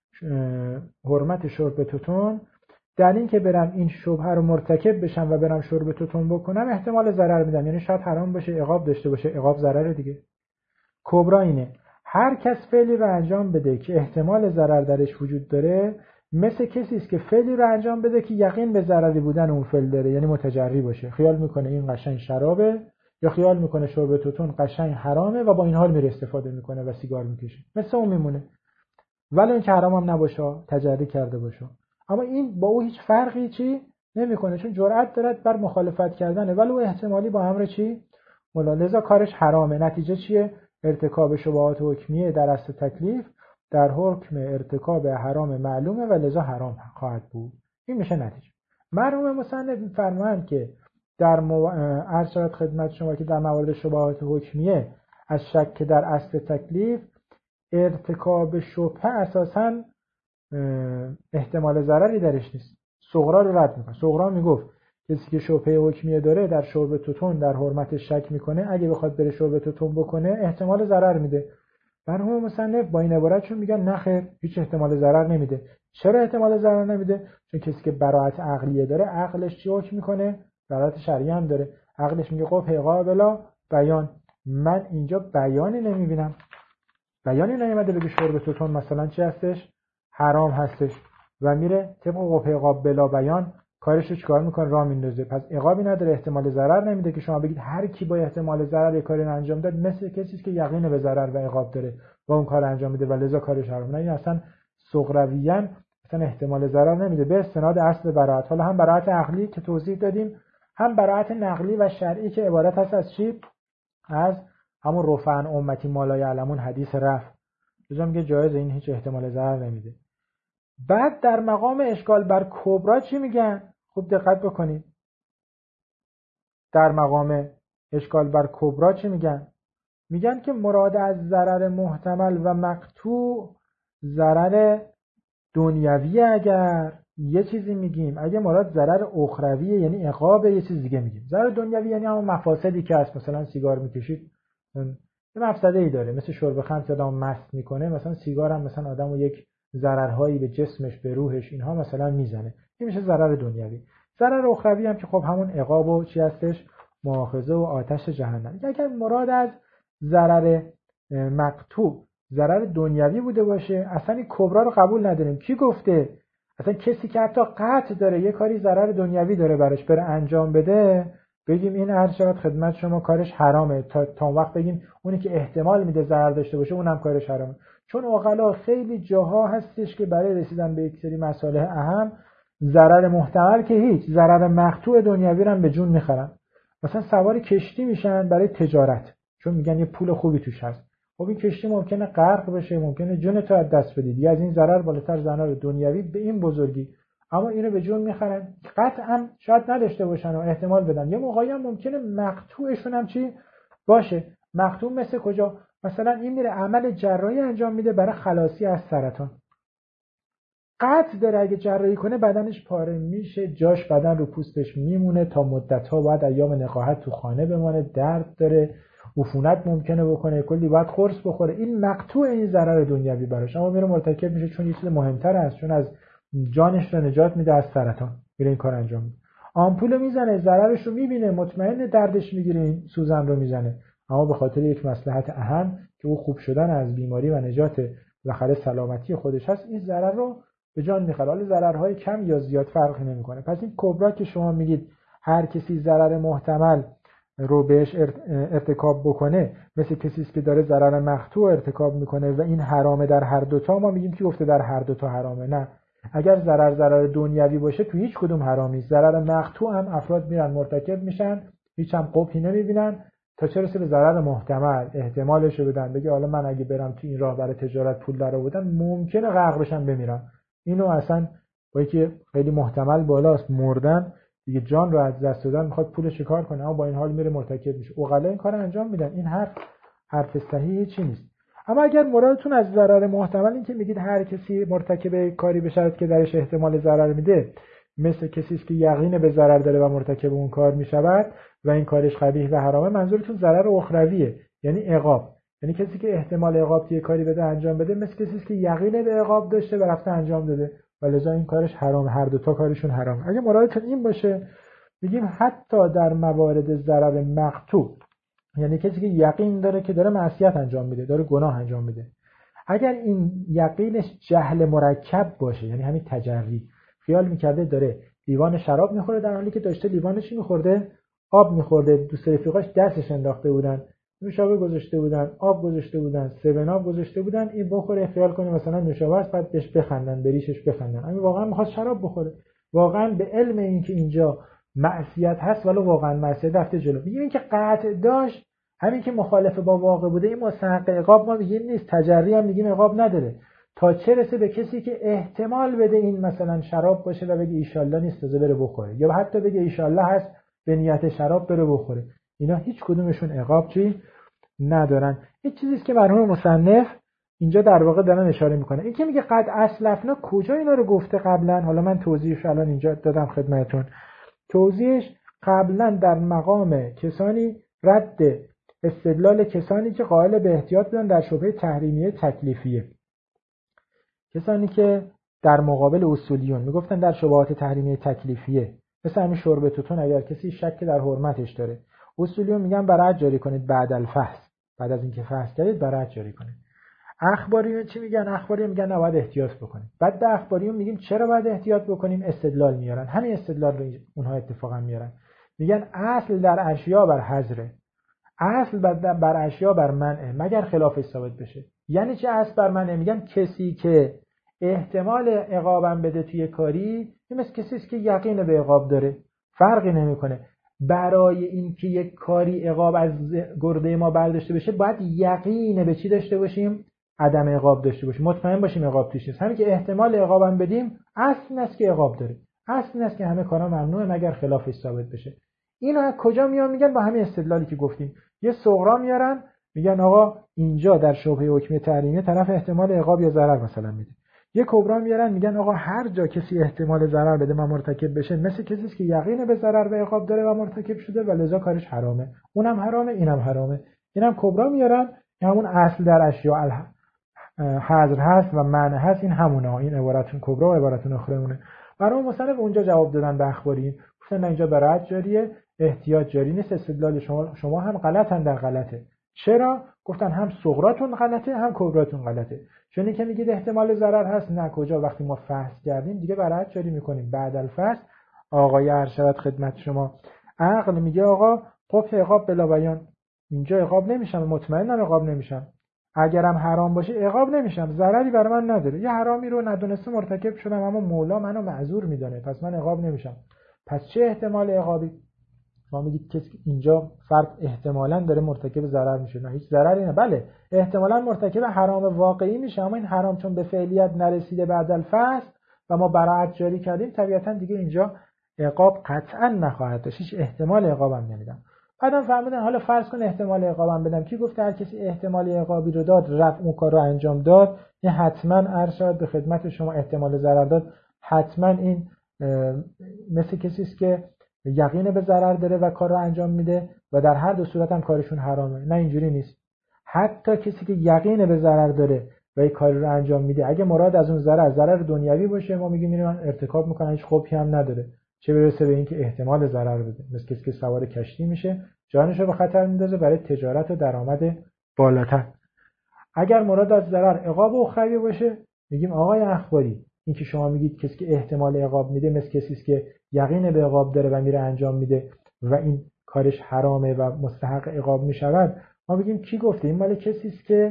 حرمت شرب توتون، در این که برم این شبهه رو مرتکب بشم و برم شرب توتون بکنم احتمال ضرر میدم، یعنی شاید حرام باشه عقاب داشته باشه، عقاب ضرره دیگه. کبرا اینه هر کس فعلی رو انجام بده که احتمال ضرر درش وجود داره مثل کسی است که فعلی رو انجام بده که یقین به ضرری بودن اون فعل داره، یعنی متجری باشه، خیال میکنه این قشنگ شرابه یا خیال میکنه شرب توتون قشنگ حرامه و با این حال میره استفاده میکنه و سیگار میکشه، مثل اون میمونه ولی این که حرام هم نباشه، تجری کرده باشه. اما این با او هیچ فرقی چی نمیکنه چون جرأت دارد بر مخالفت کردنه ولی او احتمالی با امر چی لذا کارش حرامه. نتیجه چیه؟ ارتکاب شبهات حکمیه در اصل تکلیف در حکم ارتکاب حرام معلومه و لذا حرام خواهد بود. این میشه نتیجه. مرحوم مصنف می‌فرمایند که در عرض شود خدمت شما که در موارد شبهات حکمیه از شک در اصل تکلیف ارتکاب شبهه اساساً احتمال ضرری درش نیست. صغرا رو رد میکنه. صغرا میگفت کسی که شبهه حکمیه داره در شرب توتون در حرمتش شک میکنه، اگه بخواد بره شرب توتون بکنه احتمال ضرر میده. مرحوم مصنف با این عبارتشون میگن نه خیر، هیچ احتمال ضرر نمیده. چرا احتمال ضرر نمیده؟ چون کسی که براءت عقلیه داره عقلش چی حکم میکنه؟ براءت شرعی هم داره. عقلش میگه قبح قابلا بیان. من اینجا بیانی نمیبینم. بیانی نیامده بگه شرب توتون مثلا چی هستش؟ حرام هستش و میره طبق قبح قابلا بیان کارش رو چیکار میکنه؟ راه میندازه. پس عقابی نداره، احتمال ضرر نمیده که شما بگید هر کی با احتمال ضرر یک کاری انجام داد مثل کسی که یقین به ضرر و عقاب داره و اون کار انجام میده و لذا کارش حرام. نه، این اصلا صغرویاً اصلا احتمال ضرر نمیده به استناد اصل براءت. حالا هم براءت عقلی که توضیح دادیم، هم براءت نقلی و شرعی که عبارت هست از چی؟ از همون رفع عن امتی ما لا یعلمون، حدیث رفع. لذا میگه جایز، این هیچ احتمال ضرر نمیده. بعد در مقام اشکال بر کبرا چی میگن؟ خوب دقت بکنید. در مقام اشکال بر کبرا چی میگن؟ میگن که مراد از ضرر محتمل و مقطوع ضرر دنیوی، اگر یه چیزی میگیم، اگه مراد ضرر اخرویه یعنی عقاب، یه چیز دیگه میگیم. ضرر دنیوی یعنی همون مفاسدی که هست، مثلا سیگار میکشید یه مفسده ای داره، مثل شرب خمر که آدمو مست میکنه، مثلا سیگار هم مثلا آدمو یک ضررهایی به جسمش، به روحش، اینها مثلا میزنه، این میشه ضرر دنیوی. ضرر اخروی هم که خب همون عقاب و چی هستش، مؤاخذه و آتش جهنم. اگر مراد از ضرر مقطوع ضرر دنیوی بوده باشه، اصلا این کبرا رو قبول نداریم. کی گفته؟ اصلا کسی که حتی قطع داره یه کاری ضرر دنیوی داره براش بره انجام بده، بگیم این هر چقدر خدمت شما کارش حرامه، تا وقت بگیم اونی که احتمال میده ضرر داشته باشه اونم کارش حرامه. چون عقلا خیلی جاها هستش که برای رسیدن به یک سری مسائل اهم، ضرر محتمل که هیچ، ضرر مقطوع دنیوی رو هم به جون میخرن. مثلا سوار کشتی میشن برای تجارت، چون میگن یه پول خوبی توش هست. خب این کشتی ممکنه غرق بشه، ممکنه جونت رو از دست بدید، یا از این ضرر بالاتر ضرر دنیوی به این بزرگی، اما اینو به جون میخرن. قطعا شاید نداشته باشن و احتمال بدن. یه موقعی هم ممکنه مقطوعشون هم چی باشه. مقطوع مثل کجا؟ مثلا این میره عمل جراحی انجام میده برای خلاصی از سرطان، قطع داره اگه جراحی کنه بدنش پاره میشه، جاش بدن رو پوستش میمونه تا مدت‌ها، بعد ایام نقاهت تو خانه بمونه، درد داره، عفونت ممکنه بکنه، کلی باید قرص بخوره. این مقطوع این ضرر دنیوی براش، اما میره مرتکب میشه چون یه چیز مهمتر است، چون از جانش رو نجات میده از سرطان، میره این کار انجام میده. آمپول میزنه، ضررش رو میبینه، مطمئن دردش میگیره، این سوزن رو میزنه، اما به خاطر یک مصلحت اهم که او خوب شدن از بیماری و نجات بالاخره سلامتی خودش هست، این ضرر رو به جان میخره. حالا ضررهای کم یا زیاد فرقی نمیکنه. پس این کبرا که شما میگید هر کسی ضرر محتمل رو بهش ارتکاب بکنه، مثل کسی است که داره ضرر مقطوع ارتکاب میکنه و این حرامه در هر دوتا، ما میگیم که گفته در هر دوتا حرامه. نه، اگر ضرر دنیوی باشه تو هیچ کدوم حرام نیست. ضرر مقطوع هم افراد میرن مرتکب میشن، هیچ هم قبحی نمیبینن، تا چه رسه به ضرر محتمل احتمالش رو بدن. بگه حالا من اگه برم تو این راه برای تجارت پول درآوردم ممکنه غرق بشم بمیرم، اینو اصلا با اینکه خیلی محتمل بالاست مردن دیگه، جان رو از دست دادن، میخواد پولش کار کنه، اما با این حال میره مرتکب میشه. عقلا این کارو انجام میدن. این حرف صحیحی چی نیست. اما اگر مرادتون از ضرر محتمل این که میگید هر کسی مرتکب کاری بشه که درش احتمال ضرر میده، مثل کسی است که یقین به ضرر داره و مرتکب اون کار میشود و این کارش قبیح و حرامه، منظورتون ضرر اخرویه، یعنی عقاب. یعنی کسی که احتمال عقاب توی کاری بده انجام بده، مثل کسی است که یقین به عقاب داشته و رفته انجام داده و لذا این کارش حرام. هر دو تا کارشون حرام. اگه مرادتون این باشه، میگیم حتی در موارد ضرر مقطوع، یعنی کسی که یقین داره که داره معصیت انجام میده، داره گناه انجام میده، اگر این یقینش جهل مرکب باشه، یعنی همین تجری، خیال میکرده داره لیوان شراب میخوره در حالی که داشته لیوانش میخورده آب میخورده، دوست رفیقاش دستش انداخته بودن، نوشابه گذاشته بودن، آب گذاشته بودن، 7 آب گذاشته بودن، این بخوره، خیال کنه مثلا نوشابه است، بعد بهش بخندن، بریشش بخندن. اما واقعا میخواد شراب بخوره، واقعا به علم این که اینجا معصیت هست ولی واقعا معصیت رفته جلو. میگیم که قطع داشت، همین که مخالف با واقع بوده، این مستحق عقاب ما میگیم نیست. تجری هم میگیم عقاب نداره، تا چه رسه به کسی که احتمال بده این مثلا شراب باشه و بگه ایشالله نیست تازه بره بخوره، یا حتی بگه ایشالله هست به نیت شراب بره بخوره. اینا هیچ کدومشون عقاب چی ندارن. این چیزیه که مرحوم مصنف اینجا در واقع دارن اشاره میکنه. این که میگه قد اسلفنا، کجا اینا رو گفته قبلا؟ حالا من توضیحش الان اینجا دادم خدمتتون. توضیحش قبلا در مقام کسانی رد استدلال کسانی که قائل به احتیاط بودن در شبهه تحریمیه تکلیفیه، کسانی که در مقابل اصولیون میگفتن در شبهات تحریمیه تکلیفیه، مثل همین شرب توتون اگر کسی شک در حرمتش داره، اصولیون میگن برات جاری کنید بعد الفحص، بعد از اینکه فحص کردید برات جاری کنید. اخباریون چی میگن؟ اخباریون میگن نباید احتیاط بکنید. بعد به اخباریون میگیم چرا باید احتیاط بکنیم؟ استدلال میارن، همین استدلال رو اونها اتفاقا میارن، میگن اصل در اشیا بر حظره، اصل بر اشیا بر منعه مگر خلافش ثابت بشه. یعنی چه اصل بر منعه؟ میگن کسی که احتمال عقابم بده توی کاری، این مثل کسی است که یقین به عقاب داره، فرقی نمیکنه. برای اینکه یک کاری عقاب از گرده ما برداشته بشه باید یقین به چی داشته باشیم؟ عدم عقاب داشته باشیم، مطمئن باشیم عقاب توش نیست. همین که احتمال عقابم بدیم، اصل این است که عقاب داره، اصل این است که همه کارا ممنوعه مگر خلافش ثابت بشه. اینو از کجا میگن؟ با همین استدلالی که گفتیم. یه صغرا میارن میگن آقا اینجا در شبهه حکمی تحریمی طرف احتمال عقاب یا ضرر مثلا میده. یه کبرا میارن میگن آقا هر جا کسی احتمال ضرر بده و مرتکب بشه، مثل کسی است که یقین به ضرر و عقاب داره و مرتکب شده و لذا کارش حرامه. اونم حرامه، اینم حرامه. اینم کبرا میارن که همون اصل در اشیاء حظر هست و منع هست، این همونه. این عبارتون کبرا و عبارتون اخرونه. برای مصنف اونجا جواب دادن به اخباری، گفتن اینجا برات جاریه، احتیاط جاری نیست. استدلال شما هم غلطن در غلطه. چرا؟ گفتن هم صغراتون غلطه هم کبراتون غلطه. چون که میگید احتمال ضرر هست، نه کجا؟ وقتی ما فحص کردیم دیگه برات جاری میکنیم. بعد الفحص آقای ارشد خدمت شما، عقل میگه آقا قبح عقاب بلا بیان، اینجا عقاب نمیشم، مطمئنم عقاب نمیشم. اگرم حرام باشه عقاب نمیشم، ضرری برای من نداره. یه حرامی رو ندونسته مرتکب شدم اما مولا منو معذور میدونه، پس من عقاب نمیشم. پس چه احتمال عقابی؟ ما میگید کسی اینجا فرد احتمالاً داره مرتکب ضرر میشه، نه هیچ ضرری نه. بله احتمالاً مرتکب حرام واقعی میشه، اما این حرام چون به فعلیت نرسیده بعد الفحص و ما براعت جاری کردیم، طبیعتاً دیگه اینجا عقاب قطعاً نخواهد داشت، هیچ احتمال عقابم نمیدم. بعدم فرمودن حالا فرض کن احتمال عقابم بدم، کی گفته هر کسی احتمال عقابی رو داد رفع اون کار رو انجام داد؟ این حتما ارشد به خدمت شما احتمال ضرر داد، حتما این مثل کسی است که یقین به ضرر داره و کار رو انجام میده و در هر دو صورت هم کارشون حرامه. نه اینجوری نیست. حتی کسی که یقین به ضرر داره و این کار رو انجام میده، اگه مراد از اون ضرر دنیوی باشه، ما میگیم اینو ارتکاب میکنه، هیچ قبحی هم نداره، چه برسه به اینکه احتمال ضرر بده. مثل کسی که سوار کشتی میشه، جانش رو به خطر میندازه برای تجارت و درآمد بالاتر. اگر مراد از ضرر عقاب اخروی باشه، میگیم آقای اخباری این که شما میگید کسی که احتمال عقاب میده مثل کسی است که یقین به عقاب داره و میره انجام میده و این کارش حرامه و مستحق عقاب میشود. ما میگیم کی گفته؟ این مال کسی است که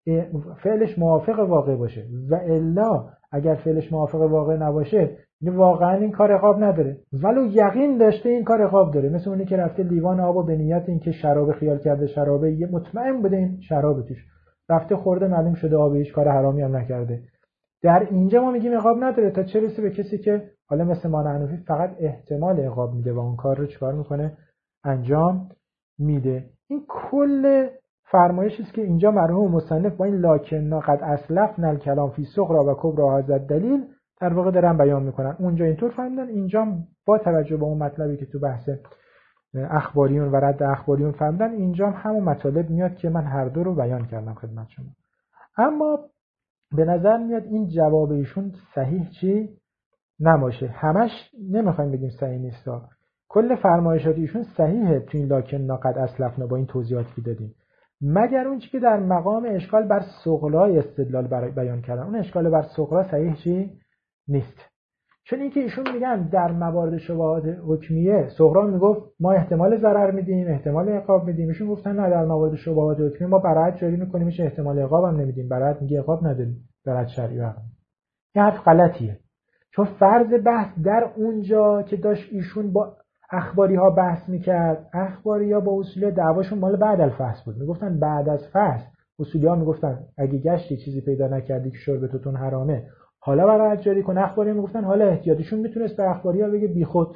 فعلش موافق واقع باشه، و الا اگر فعلش موافق واقع نباشه واقعا این کار عقاب نداره، ولو یقین داشته این کار عقاب داره. مثل اونی که رفته لیوان آب به نیت اینکه شراب خیال کرده شرابه، یه مطمئن بوده این شراب توش، رفته خورده معلوم شده آب، هیچ کار حرامی هم نکرده. در اینجا ما میگیم عقاب نداره، تا چه رسه به کسی که حالا مثل ما حنفی فقط احتمال عقاب میده و اون کار رو چیکار میکنه؟ انجام میده. این کل فرمایشی است که اینجا مرحوم مصنف با این لکن قد اسلفنا الکلام فی صغرا و کبرا هذا الدلیل در واقع دارن بیان میکنن. اونجا اینطور فهمیدن، اینجا با توجه به اون مطلبی که تو بحث اخباریون و رد اخباریون فهمیدن، اینجا همون مطالب میاد که من هر دو رو بیان کردم خدمت شما. اما به نظر میاد این جواب ایشون صحیح چی نباشه. همش نمیخوایم بگیم صحیح نیست، کل فرمایشات ایشون صحیحه تو این لکن قد اسلفنا با این توضیحاتی که دادیم، مگر اون چیزی که در مقام اشکال بر صغرا استدلال برای بیان کردن. اون اشکال بر صغرا صحیح چی نیست، چون اینکه ایشون میگن در موارد شبهات حکمیه صغرا میگفت ما احتمال ضرر میدیم، احتمال عقاب میدیم، ایشون گفتن نه در موارد شبهات حکمیه ما براعت جاری میکنیم، میشه احتمال عقاب هم نمیدیم، براعت میگه عقاب نداریم، براعت شرعی هم. این حرف غلطیه، چون فرض بحث در اونجا که داشت ایشون با اخباری ها بحث میکرد، اخباری ها با اصولی دعواشون مال بعد الفحص بود، میگفتن بعد از فحص اصولی ها میگفتن اگه گشتی چیزی پیدا نکردی که شربتتون حرامه حالا براعت جاری کن، اخباری میگفتن حالا احتیاطیشون میتونست به اخباری ها بگه بیخود.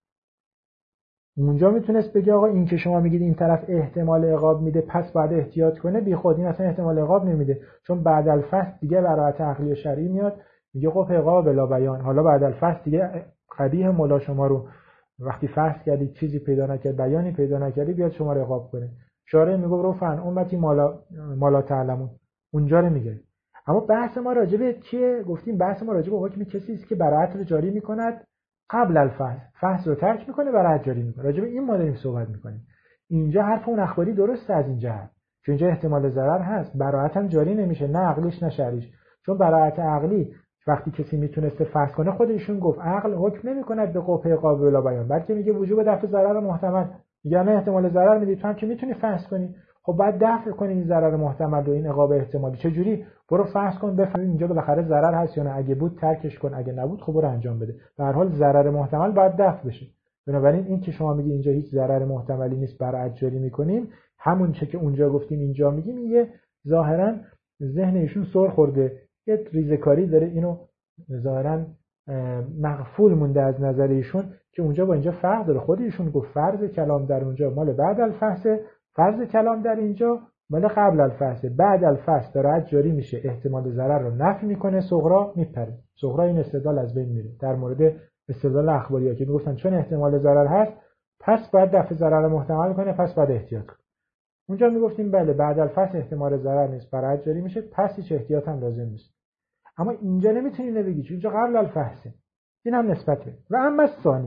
اونجا میتونست بگه آقا این که شما میگید این طرف احتمال عقاب میده پس بعد احتیاط کنه، بیخود، این اصلا احتمال عقاب نمیده، چون بعد الفحص دیگه براعت عقلی و شرعی میاد میگه خب عقاب بلا بیان. حالا بعد الفحص دیگه قبیح مولا شما رو وقتی فحص کردی چیزی پیدا نکرد، بیانی پیدا نکردی، بیاد شما رو عقاب کنه. شارع میگه رفعن امتی مالا تعلمون، اونجا رو میگه. اما بحث ما راجبه چیه؟ گفتیم بحث ما راجبه حکم کسی است که براعت رو جاری میکند قبل الفحص، فحص رو ترک میکنه براعت جاری میکنه. راجبه این ما داریم صحبت میکنیم. اینجا حرف اون اخباری درسته از اینجا، چون اینجا احتمال ضرر هست، براعت هم جاری نمیشه، نه عقلیش نه شرعیش. چون براعت عقلی وقتی کسی میتونسته فحص کنه، خودشون گفت عقل حکم نمیکند به قبح عقاب بلا بیان، بلکه میگه وجوب دفع ضرر محتمل. میگه نه احتمال ضرر میدی، تو هم که میتونی فحص کنی، خب بعد دفع کنی این ضرر محتمل و این عقاب احتمالی. چه جوری؟ برو فحص کن بفهمی اینجا بالاخره ضرر هست یا نه، اگه بود ترکش کن، اگه نبود خب برو انجام بده. به هر حال ضرر محتمل باید دفع بشه. بنابراین این که شما میگی اینجا هیچ ضرر محتملی نیست براعت جاری میکنیم، همون چه که اونجا گفتیم اینجا میگیم، یه ظاهرا ذهن ایشون سر خورده، یه ریزکاری داره، اینو ظاهرا مغفول مونده از نظر ایشون که اونجا با اینجا فرق داره. خود ایشون گفت فرض کلام در اونجا مال بعد الفحص، فرض کلام در اینجا مال قبل الفحص. بعد الفحص داره جاری میشه، احتمال ضرر رو نفی میکنه، صغرا میپره. صغرا این استدلال از بین میره. در مورد استدلال اخباری‌ها که میگفتن چون احتمال ضرر هست پس باید دفع ضرر محتمل کنه، پس باید احتیاط کنه. اونجا میگفتیم بله بعد الفحص احتمال ضرر نیست، برای جاری میشه، پس هیچ احتیاط هم لازم نیست. اما اینجا نمیتونی بگی چون اینجا قبل الفحصه. این هم نسبت به. و اما ثانی،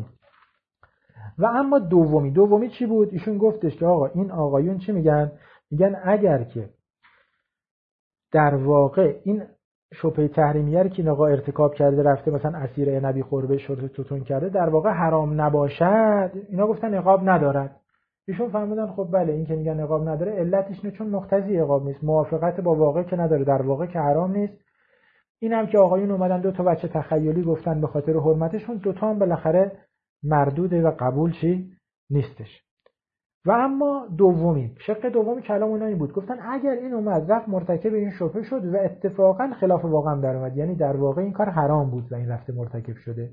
و اما دومی چی بود؟ ایشون گفتش که آقا این آقایون چی میگن؟ میگن اگر که در واقع این شبهه تحریمیه رو که این آقا ارتکاب کرده، رفته مثلا اسیر عنبی خورده شرط توتون کرده، در واقع حرام نباشد، اینا گفتن عقاب ندارد. ایشون فهمیدن خب بله این که میگن عقاب نداره علتش نه چون مقتضی عقاب نیست، موافقت با واقع که نداره، در واقع که حرام نیست. این هم که آقایون اومدن دو تا بچه تخیلی گفتن به خاطر حرمتشون، دو تا هم بالاخره مردوده و قبول چی نیستش. و اما شق دومی کلام اونایی بود، گفتن اگر این اومد رفت مرتکب این شبهه شد و اتفاقا خلاف واقع هم در اومد، یعنی در واقع این کار حرام بود و این رفته مرتکب شده،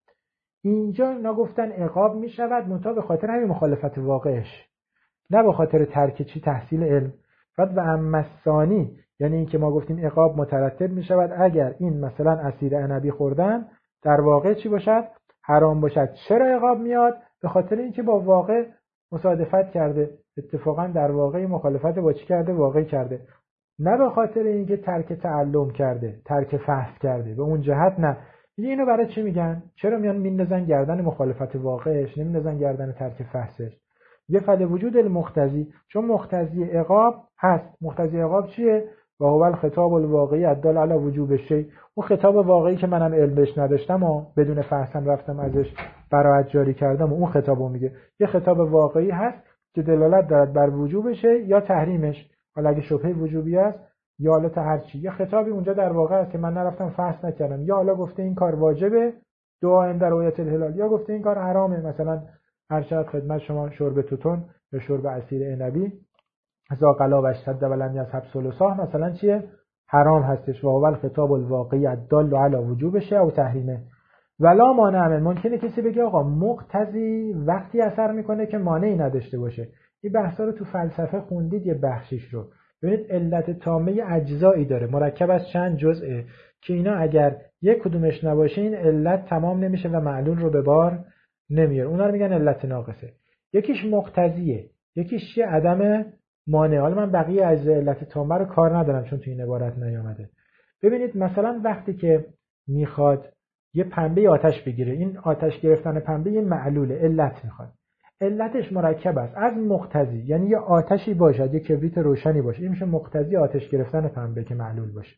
اینجا اینا گفتن عقاب میشود منتها به خاطر همین مخالفت واقعش، نه به خاطر ترک چی تحصیل علم. و اما ثانی یعنی این که ما گفتیم عقاب مترتب میشود اگر این مثلا اسیر عنبی خوردن در واقع چی باشد؟ حرام باشد. چرا عقاب میاد؟ به خاطر اینکه با واقع مصادفت کرده، اتفاقا در واقع مخالفت با چی کرده؟ واقع کرده، نه به خاطر اینکه ترک تعلم کرده، ترک فحص کرده، به اون جهت نه. اینو برای چی میگن؟ چرا میان میندازن گردن مخالفت واقعش، نمیندازن گردن ترک فحصش؟ یه فل وجود المقتضی، چون مقتضی عقاب هست. مقتضی عقاب چیه؟ و هو الخطاب الواقعی الدال علی وجوب الشیء. اون خطاب واقعی که منم علم بهش نداشتم و بدون فحصم رفتم ازش براءت جاری کردم و اون خطابو میگه. یه خطاب واقعی هست که دلالت دارد بر وجوبشه یا تحریمش، حالا اگه شبهه وجوبی است یا حالت هر چی. یه خطابی اونجا در واقع است که من نرفتم فحص نکردم، یا حالا گفته این کار واجبه دعا عند رؤیت الهلال، یا گفته این کار حرامه، مثلا هر شب خدمت شما شرب توتون یا شرب عصیر عنبی ذا قلا و اشتد ولم یذهب ثلثا مثلا چیه؟ حرام هستش. و اول خطاب الواقعی الدال علی وجوبشه او تحریمه. ولا مانع من. ممکنه کسی بگه آقا مقتضی وقتی اثر میکنه که مانعی نداشته باشه. این بحثا رو تو فلسفه خوندید، یه بخشیش رو ببینید. علت تامه اجزایی داره مرکب از چند جزئه که اینا اگر یک کدومش نباشه این علت تمام نمیشه و معلول رو به بار نمیاره. اونا رو میگن علت ناقصه. یکیش مقتضیه، یکیش چیه؟ عدم مانع. حالا من بقیه اجزای علت تامه رو کار ندارم چون تو این عبارت نیامده. ببینید مثلا وقتی که میخواد یه پنبه آتش بگیره، این آتش گرفتن پنبه یه معلوله، علت میخواد. علتش مرکب است از مقتضی، یعنی یه آتشی باشد، یه کبریت روشنی باشه، این میشه مقتضی آتش گرفتن پنبه که معلول باشه.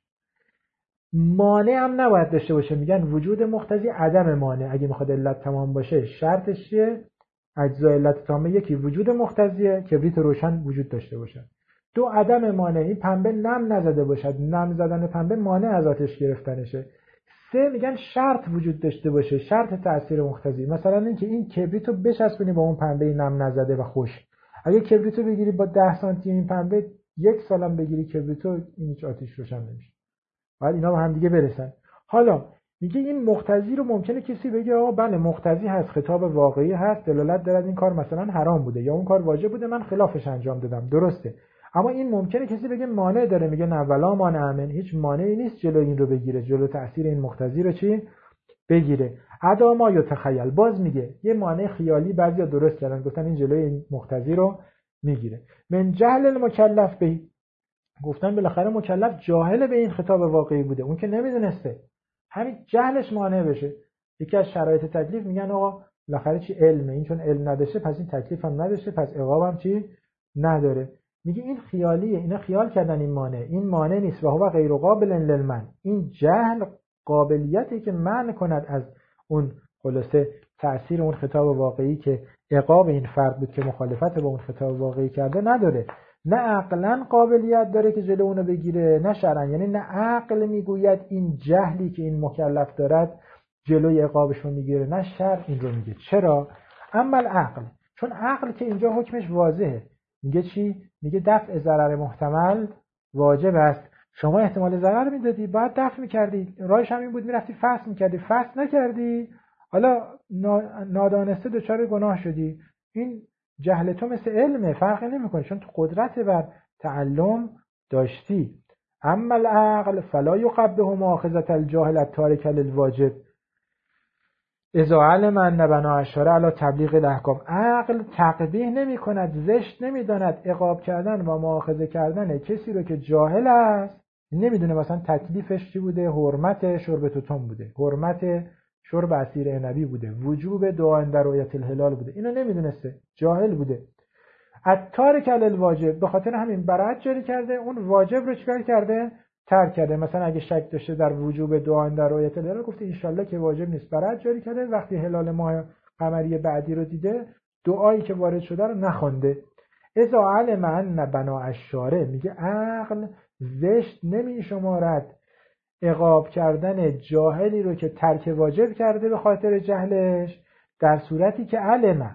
مانع هم نباید داشته باشه، میگن وجود مقتضی عدم مانع. اگه میخواد علت تمام باشه شرطش چیه؟ اجزای علت تامه، یکی وجود مقتضیه، کبریت روشن وجود داشته باشه. دو، عدم مانع، این پنبه نم نزده باشد، نم زدن پنبه مانع از آتش گرفتنشه. سه، میگن شرط وجود داشته باشه، شرط تأثیر مقتضی، مثلا اینکه این کبریتو بچسبونی با اون پنبه نم نزده و خوش. اگه کبریتو بگیری با 10 سانتی این پنبه، 1 سالم بگیری کبریتو، این هیچ آتش روشن نمیشه. بعد اینا به هم دیگه برسن. حالا میگه این مقتضی رو ممکنه کسی بگه آقا بله مقتضی هست، خطاب واقعی هست، دلالت دارد این کار مثلا حرام بوده یا اون کار واجب بوده، من خلافش انجام دادم، درسته. اما این ممکنه کسی بگه مانع داره، میگه نه ولا مانع من، هیچ مانعی نیست جلو این رو بگیره، جلو تأثیر این مقتضی رو چی بگیره. عدا ما یتخیل، باز میگه یه مانع خیالی بعضیا درست کردن، گفتن این جلوی این مقتضی رو میگیره. من جهل المکلف به، گفتن بالاخره مکلف جاهل به این خطاب واقعی بوده، اون که نمیدونسته، همین جهلش مانع بشه. یکی از شرایط تکلیف میگن آقا بالاخره چی؟ علمه، این چون علم نداشته پس این تکلیف هم نداشته، پس عقاب هم چی نداره. میگه این خیالیه، اینا خیال کردن این مانع نیست. و هو غیر قابل للمنع، این جهل قابلیتی که منع کند از اون خلاصه تأثیر اون خطاب واقعی که عقاب این فرد بود که مخالفت با اون خطاب واقعی کرده نداره. نه عقلا قابلیت داره که جلو اونو بگیره، نه شرعا. یعنی نه عقل میگوید این جهلی که این مکلف دارد جلوی عقابش رو میگیره، نه شرع این رو میگه. چرا؟ اما العقل، چون عقل که اینجا حکمش واضحه، میگه چی؟ میگه دفع ضرر محتمل واجب است. شما احتمال ضرر میدادی، باید دفع میکردی، راهش هم این بود میرفتی فحص میکردی، فحص نکردی، حالا نادانسته دچار گناه شدی. این جهل تو مثل علمه، فرقی نمیکنه، چون تو قدرت بر تعلم داشتی. اما العقل فلا یقبه مؤاخذة الجاهل التارک للواجب اذا علم ان بنا اشاره علی تبلیغ الاحکام. عقل تقبیح نمی کند، زشت نمی داند عقاب کردن و مؤاخذه کردن کسی رو که جاهل است، نمیدونه مثلا تکلیفش چی بوده، حرمت شرب توتون بوده، حرمت شرب عصیر عنبی بوده، وجوب دعا عند رؤیت الهلال بوده، اینو نمیدونسته، جاهل بوده. التارک للواجب، به خاطر همین برات جاری کرده، اون واجب رو چیکار کرده؟ ترک کرده. مثلا اگه شک داشته در وجوب دعا در رؤیت الهلال، گفته ان شاءالله که واجب نیست، برات جاری کرده. وقتی هلال ماه قمری بعدی رو دیده، دعایی که وارد شده رو نخونده. اذا علم ان بنا الشارع، میگه عقل زشت نمی شمارد عقاب کردن جاهلی رو که ترک واجب کرده به خاطر جهلش، در صورتی که علم،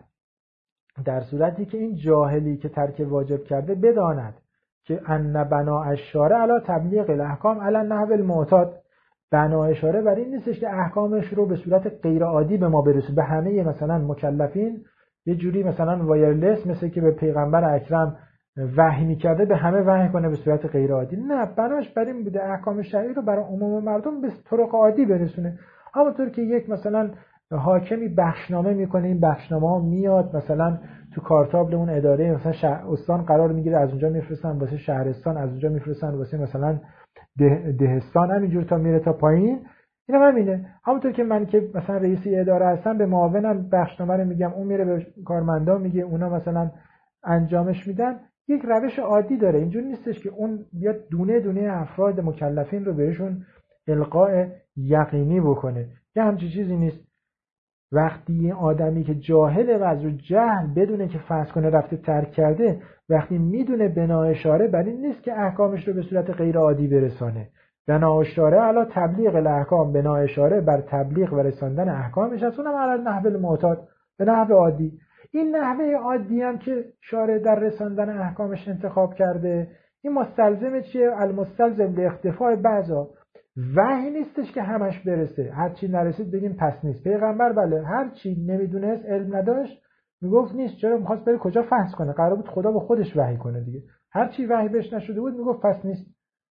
در صورتی که این جاهلی که ترک واجب کرده بداند که ان بنا الشارع علی تبلیغ الاحکام علی النحو المعتاد، بنا اشاره بر این نیستش که احکامش رو به صورت غیر عادی به ما برسونه، به همه مثلا مکلفین یه جوری مثلا وایرلس، مثل که به پیغمبر اکرم وحی می‌کرده به همه وحی کنه به صورت غیر عادی. نه، بناش بر این بوده احکام شرعی رو برای عموم مردم به طرق عادی برسونه. همونطور که یک مثلا حاکمی بخشنامه میکنه، این بخشنامه ها میاد مثلا تو کارتابل اون اداره مثلا استان قرار میگیره، از اونجا میفرستن واسه شهرستان، از اونجا میفرستن واسه مثلا دهستان، همینجور تا میره تا پایین. اینا همینه. همونطور که من که مثلا رئیس اداره هستم، به معاونم بخشنامه رو میگم، اون میره به کارمندان میگه، اونا مثلا انجامش میدن. یک روش عادی داره، اینجوری نیستش که اون بیاد دونه دونه افراد مکلفین رو بهشون القاء یقینی بکنه. یه همچین چیزی نیست. وقتی آدمی که جاهل و از رو جهل بدونه که فرض کنه رفته ترک کرده، وقتی میدونه بنا اشاره بر این نیست که احکامش رو به صورت غیر عادی برسانه، بنا اشاره علی تبلیغ الاحکام، بنا اشاره بر تبلیغ و رساندن احکامش است، اونم علی نحو المعتاد، به نحو عادی. این نحوه عادی هم که شارع در رساندن احکامش انتخاب کرده، این مستلزم چیه؟ المستلزم لاختفاء بعضا. وحی نیستش که همش برسه، هر چی نرسید بگیم پس نیست. پیغمبر بله هر چی نمیدونست، علم نداشت، میگفت نیست. چرا؟ میخواست بره کجا فحص کنه، قرار بود خدا به خودش وحی کنه دیگه. هر چی وحی بهش نشده بود میگفت پس نیست.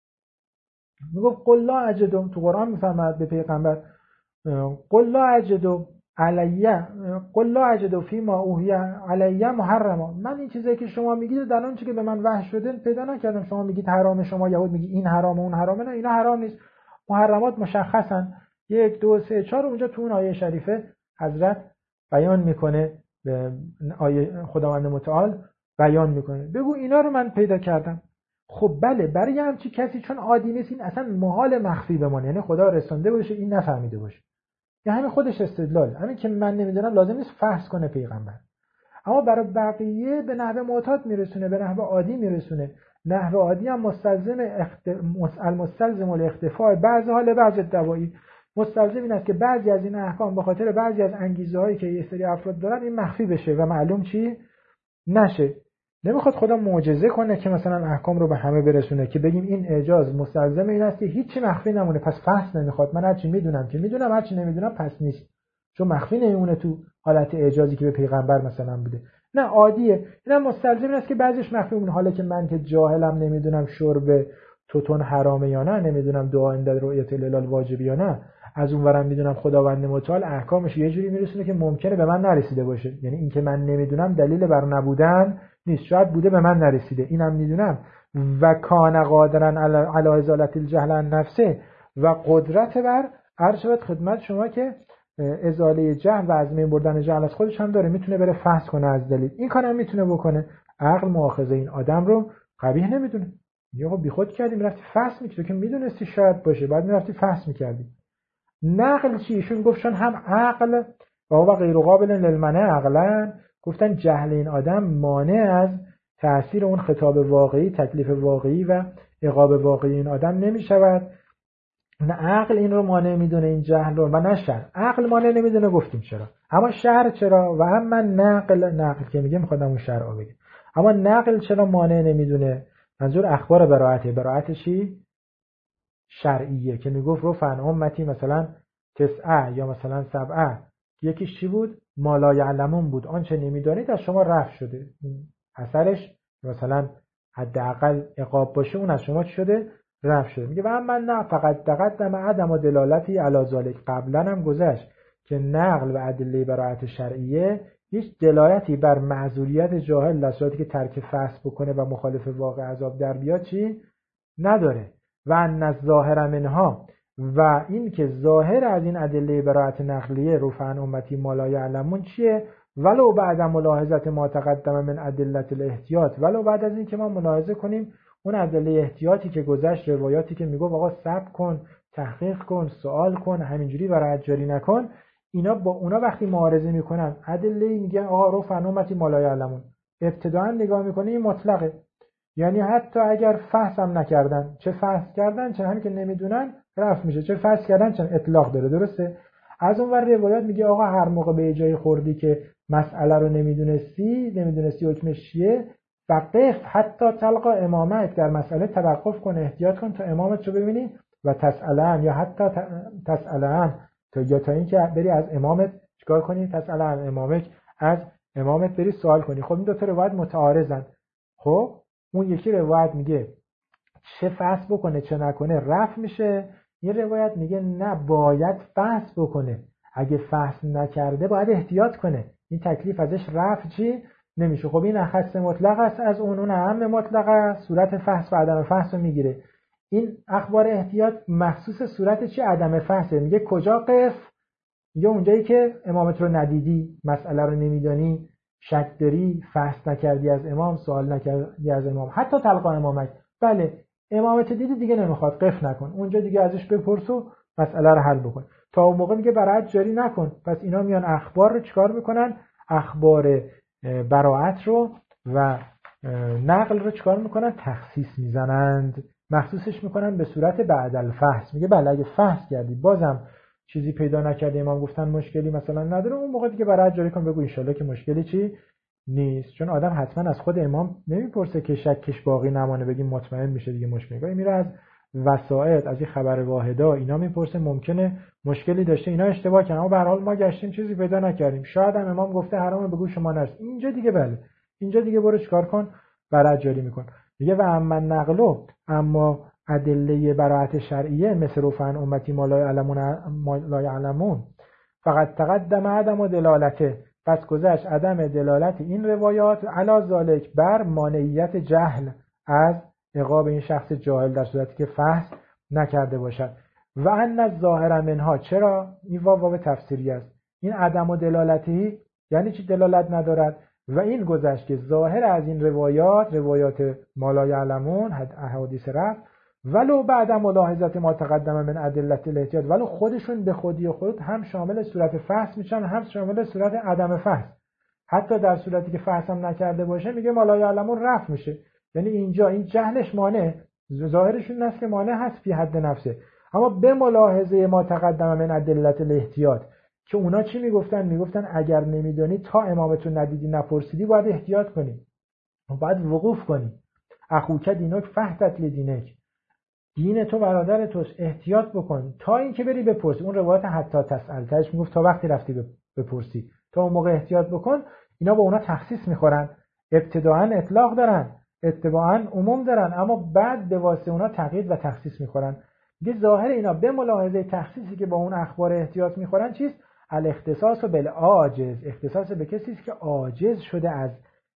میگفت قل لا اجدو، تو قرآن میفرماد به پیغمبر قل لا اجدو علیه، قل لا اجدو فیما اوحی علیه محرما، من این چیزایی که شما میگید در اون چیزی که به من وحی شده پیدا نکردم. شما میگید حرام، شما یهود میگید این حرامه اون حرامه، نه اینا حرام نیست. محرمات مشخصن، 1 2 3 4 اونجا تو اون آیه شریفه حضرت بیان میکنه، آیه خداوند متعال بیان میکنه، بگو اینا رو من پیدا کردم. خب بله، برای همچی کسی چون عادی نیست، این اصلا محال مخفی بمونه، یعنی خدا رسانده باشه این نفهمیده باشه، یا همین خودش استدلال، همین که من نمیدونم لازم نیست فحص کنه پیغمبر. اما برای بقیه به نحو معتاد میرسونه، به نحو عادی میرسونه. نحو عادی هم مستلزم الاختفاء بعض حال بعض الدوائی، مستلزم این است که بعضی از این احکام به خاطر بعضی از انگیزه هایی که یه سری افراد دارن این مخفی بشه و معلوم چی نشه. نمیخواد خدا معجزه کنه که مثلا احکام رو به همه برسونه که بگیم این اعجاز مستلزم این است که هیچی مخفی نمونه، پس فحص نمیخواد، من هرچی میدونم که میدونم، هرچی نمیدونم پس نیست، چون مخفی نمیمونه تو حالت اعجازی که به پیغمبر مثلا بوده. نه، عادیه. اینم مستلزم این است که بعضیش مخفی مونه، حالا که من که جاهلم نمیدونم شرب توتون حرامه یا نه، نمیدونم دعا عند رؤیت الهلال واجب یا نه، از اونورم میدونم خداوند متعال احکامش یه جوری میرسونه که ممکنه به من نرسیده باشه. یعنی این که من نمیدونم دلیل بر نبودن نیست، شاید بوده به من نرسیده، اینم میدونم. و کان قادرا علی ازالت الجهل عن نفسه، و قدرت بر عرض شد خدمت شما که ازاله جهل و از بین بردن جهل از خودش هم داره، میتونه بره فحص کنه از دلیل. این کارم میتونه بکنه. عقل مؤاخذه این آدم رو قبیح نمیدونه. یا خب بیخود کردیم رفتی فحص میکردی که میدونستی شاید باشه، بعد میرفتی فحص میکردی. نقل چی؟ ایشون گفتن هم عقل و غیر قابل للمنع عقلا، گفتن جهل این آدم مانع از تأثیر اون خطاب واقعی، تکلیف واقعی و عقاب واقعی این آدم نمیشود. نه عقل این رو مانع میدونه این جهل رو، و نه شرع. عقل مانع نمیدونه گفتیم چرا، اما شرع چرا؟ و هم من نقل که میگه میخوادم اون شرع رو بگم، اما نقل چرا مانع نمیدونه؟ منظور اخبار براءته. براءت چی؟ شرعیه که میگفت رفع عن امتی مثلا 9 یا مثلا 7، یکیش چی بود؟ ما لا یعلمون بود، آنچه نمیدانید از شما رفع شده. اثرش مثلا حداقل عقاب باشه، اون از شما چی شده؟ رفع شده. میگه و اما نه فقط تقدم عدم و دلالتی علی ذلک، قبلا هم گذشت که نقل و ادله براءت شرعیه هیچ دلالتی بر معذوریت جاهل در صورتی که ترک فحص بکنه و مخالف واقع عذاب در بیاد چی نداره. و ان الظاهر منها، و این که ظاهر از این ادله براءت نقلیه رفع عن امتی ما لا یعلمون چیه؟ ولو بعد ملاحظه ما تقدم من ادله الاحتیاط، ولو بعد از این که ما ملاحظه کنیم اون ادله احتیاطی که گذشت، روایاتی که میگه آقا صبر کن، تحقیق کن، سوال کن، همینجوری براءت جاری نکن، اینا با اونا وقتی معارضه میکنن ادله میگن آقا رفع عن امتی ما لا یعلمون، ابتداء نگاه میکنه این مطلقه، یعنی حتی اگر فحص هم نکردن، چه فحص کردن چه همین که نمیدونن رفع میشه، چه فحص کردن چه اطلاق داره. درسته؟ از اون ور روایات میگه آقا هر موقع به جای خوردی که مسئله رو نمیدونستی حکمش چیه، فقف حتی تلقا امامک، در مسئله توقف کن، احتیاط کن تا امامت رو ببینی، و تسألن، یا حتی تسألن تا اینکه بری از امامت چیکار کنی؟ تسألن امامک، از امامت بری سوال کنی. خب این دو تا روایت متعارضن. خب اون یکی روایت میگه چه فحص بکنه چه نکنه رفع میشه، یه روایت میگه نه باید فحص بکنه، اگه فحص نکرده باید احتیاط کنه، این تکلیف ازش رفع چی نمیشه. خب این اخص مطلق است از اون اهم مطلق است، صورت فحص و عدم فحص رو میگیره. این اخبار احتیاط مخصوص صورت چی؟ عدم فحصه. میگه کجا قف؟ میگه اونجایی که امامت رو ندیدی، مسئله رو نمیدانی، شک داری، فحص نکردی از امام، سوال نکردی از امام، حتی تلقا امامک، بله امامت دیدی دیگه نمیخواد، قف نکن، اونجا دیگه ازش بپرس و مسئله رو حل بکن. تا اون موقع میگه براءت جاری نکن. پس اینا میان اخبار رو چیکار میکنن؟ اخبار براءت رو و نقل رو چیکار میکنن؟ تخصیص میزنند، مخصوصش میکنن به صورت بعد الفحص. میگه بله اگه فحص کردی بازم چیزی پیدا نکردی، امام گفتن مشکلی مثلا نداره، اون موقع دیگه براءت جاری کن، بگو ان شاءالله که مشکلی چی نیست. چون آدم حتما از خود امام نمیپرسه که شکش باقی نمانه بگیم مطمئن میشه دیگه مشکلی، میره از وسائط، از این خبر واحدا اینا میپرسه، ممکنه مشکلی داشته اینا اشتباه کردن، اما به هر حال ما گشتیم چیزی پیدا نکردیم، شاید هم امام گفته حرامه بگو شما نرس، اینجا دیگه بله، اینجا دیگه برو چیکار کن؟ براءت جاری میکن. میگه و اما نقلو، اما ادله براءت شرعیه مثل رفع عن امتی ما لا یعلمون فقط تقدم عدم و دلالته، پس گذشت عدم دلالت این روایات علی ذالک بر مانعیت جهل از عقاب این شخص جاهل در صورتی که فحص نکرده باشد. و ان الظاهر منها، چرا این واو تفسیری است، این عدم و دلالتی یعنی چی؟ دلالت ندارد. و این گذشت که ظاهر از این روایات ما لا یعلمون، احادیث رفع، ولو بعد ملاحظه ما تقدم من ادله الاحتیاط، ولو خودشون به خودی خود هم شامل صورت فحص میشن هم شامل صورت عدم فحص، حتی در صورتی که فحص هم نکرده باشه میگه ما لا یعلمون رفع میشه. یعنی اینجا این جهلش مانع، ظاهرشون نفس که مانع هست فی حد نفسه، اما به ملاحظه ما تقدم من ادله الاحتیاط که اونا چی میگفتن اگر نمیدونی تا امامتون ندیدی نپرسیدی باید احتیاط کنی، باید وقوف کنی، اخوک دینک فحتت لدینک، دین تو برادر توست، احتیاط بکن تا اینکه بری بپرسی. اون روایت حتی تسأل تاش میگفت تا وقتی رفتی بپرسی، تا اون موقع احتیاط بکن. اینا با اونا تخصیص میخورن، ابتداعا اطلاق دارن، اتباعا عموم دارن، اما بعد به واسطه اونا تقیید و تخصیص میخورن. دیگه ظاهر اینا به ملاحظه تخصیصی که با اون اخبار احتیاط میخورن چیست؟ الاختصاص بالعاجز، اختصاص به کسی است که عاجز شده از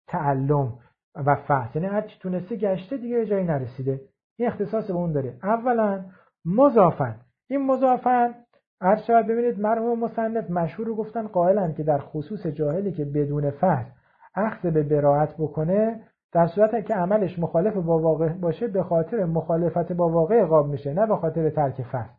تعلم و فحص، یعنی هر چی تونسته گشته دیگه جایی نرسیده، این اختصاص به اون داره. اولا مضافن، این مضافن هر شاید ببینید مرحوم مصنف مشهور رو گفتن قائلن که در خصوص جاهلی که بدون فحص اخذ به براءت بکنه، در صورتی که عملش مخالف با واقع باشه به خاطر مخالفت با واقع عقاب میشه، نه به خاطر ترک فحص.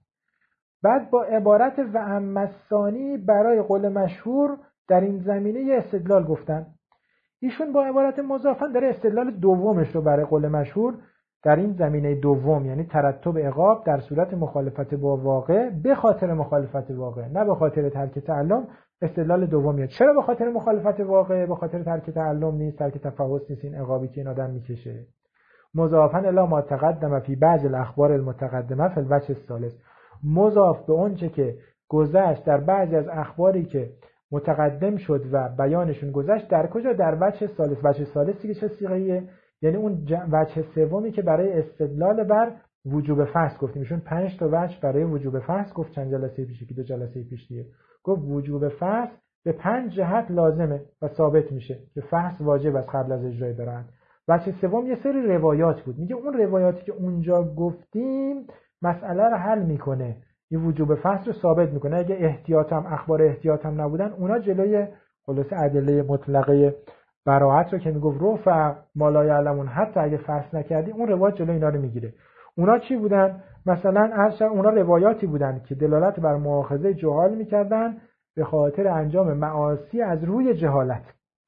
بعد با عبارت و اما الثانی برای قول مشهور در این زمینه استدلال گفتن. ایشون با عبارت مضافن داره استدلال دومش رو برای قول مشهور در این زمینه دوم، یعنی ترتب عقاب در صورت مخالفت با واقع به خاطر مخالفت واقع، نه به خاطر ترک تعلم، استدلال دومیه. چرا به خاطر مخالفت واقع؟ به خاطر ترک تعلم نیست، ترک تفحص نیست این عقابی که این آدم میکشه. مضافاً الی ما تقدم فی بعض الاخبار المتقدمه فی الوجه الثالث، مضاف به اون چه که گذشت در بعضی از اخباری که متقدم شد و بیانشون گذشت. در کجا؟ در وجه ثالث. وجه ثالث دیگه چه صیغه‌ایه؟ یعنی اون وجه سومی که برای استدلال بر وجوب فحص گفتیم. ایشون 5 تا وجه برای وجوب فحص گفت چند جلسه پیش، که 2 جلسه پیش دیگه گفت وجوب فحص به 5 جهت لازمه و ثابت میشه که فحص واجب است قبل از اجرای برهن. وجه سوم یه سری روایات بود، میگه اون روایاتی که اونجا گفتیم مسئله رو حل میکنه، این وجوب فحص رو ثابت میکنه. اگه اخبار احتیاط هم نبودن، اونا جلوی خلاص ادله مطلقه براحت رو که میگفت رفع ما لا یعلمون حتی اگه فحص نکردی، اون روایت جلوی اینا رو میگیره. اونا چی بودن؟ مثلا اونا روایاتی بودن که دلالت بر مؤاخذه جهال میکردن به خاطر انجام معاصی از روی جهالت.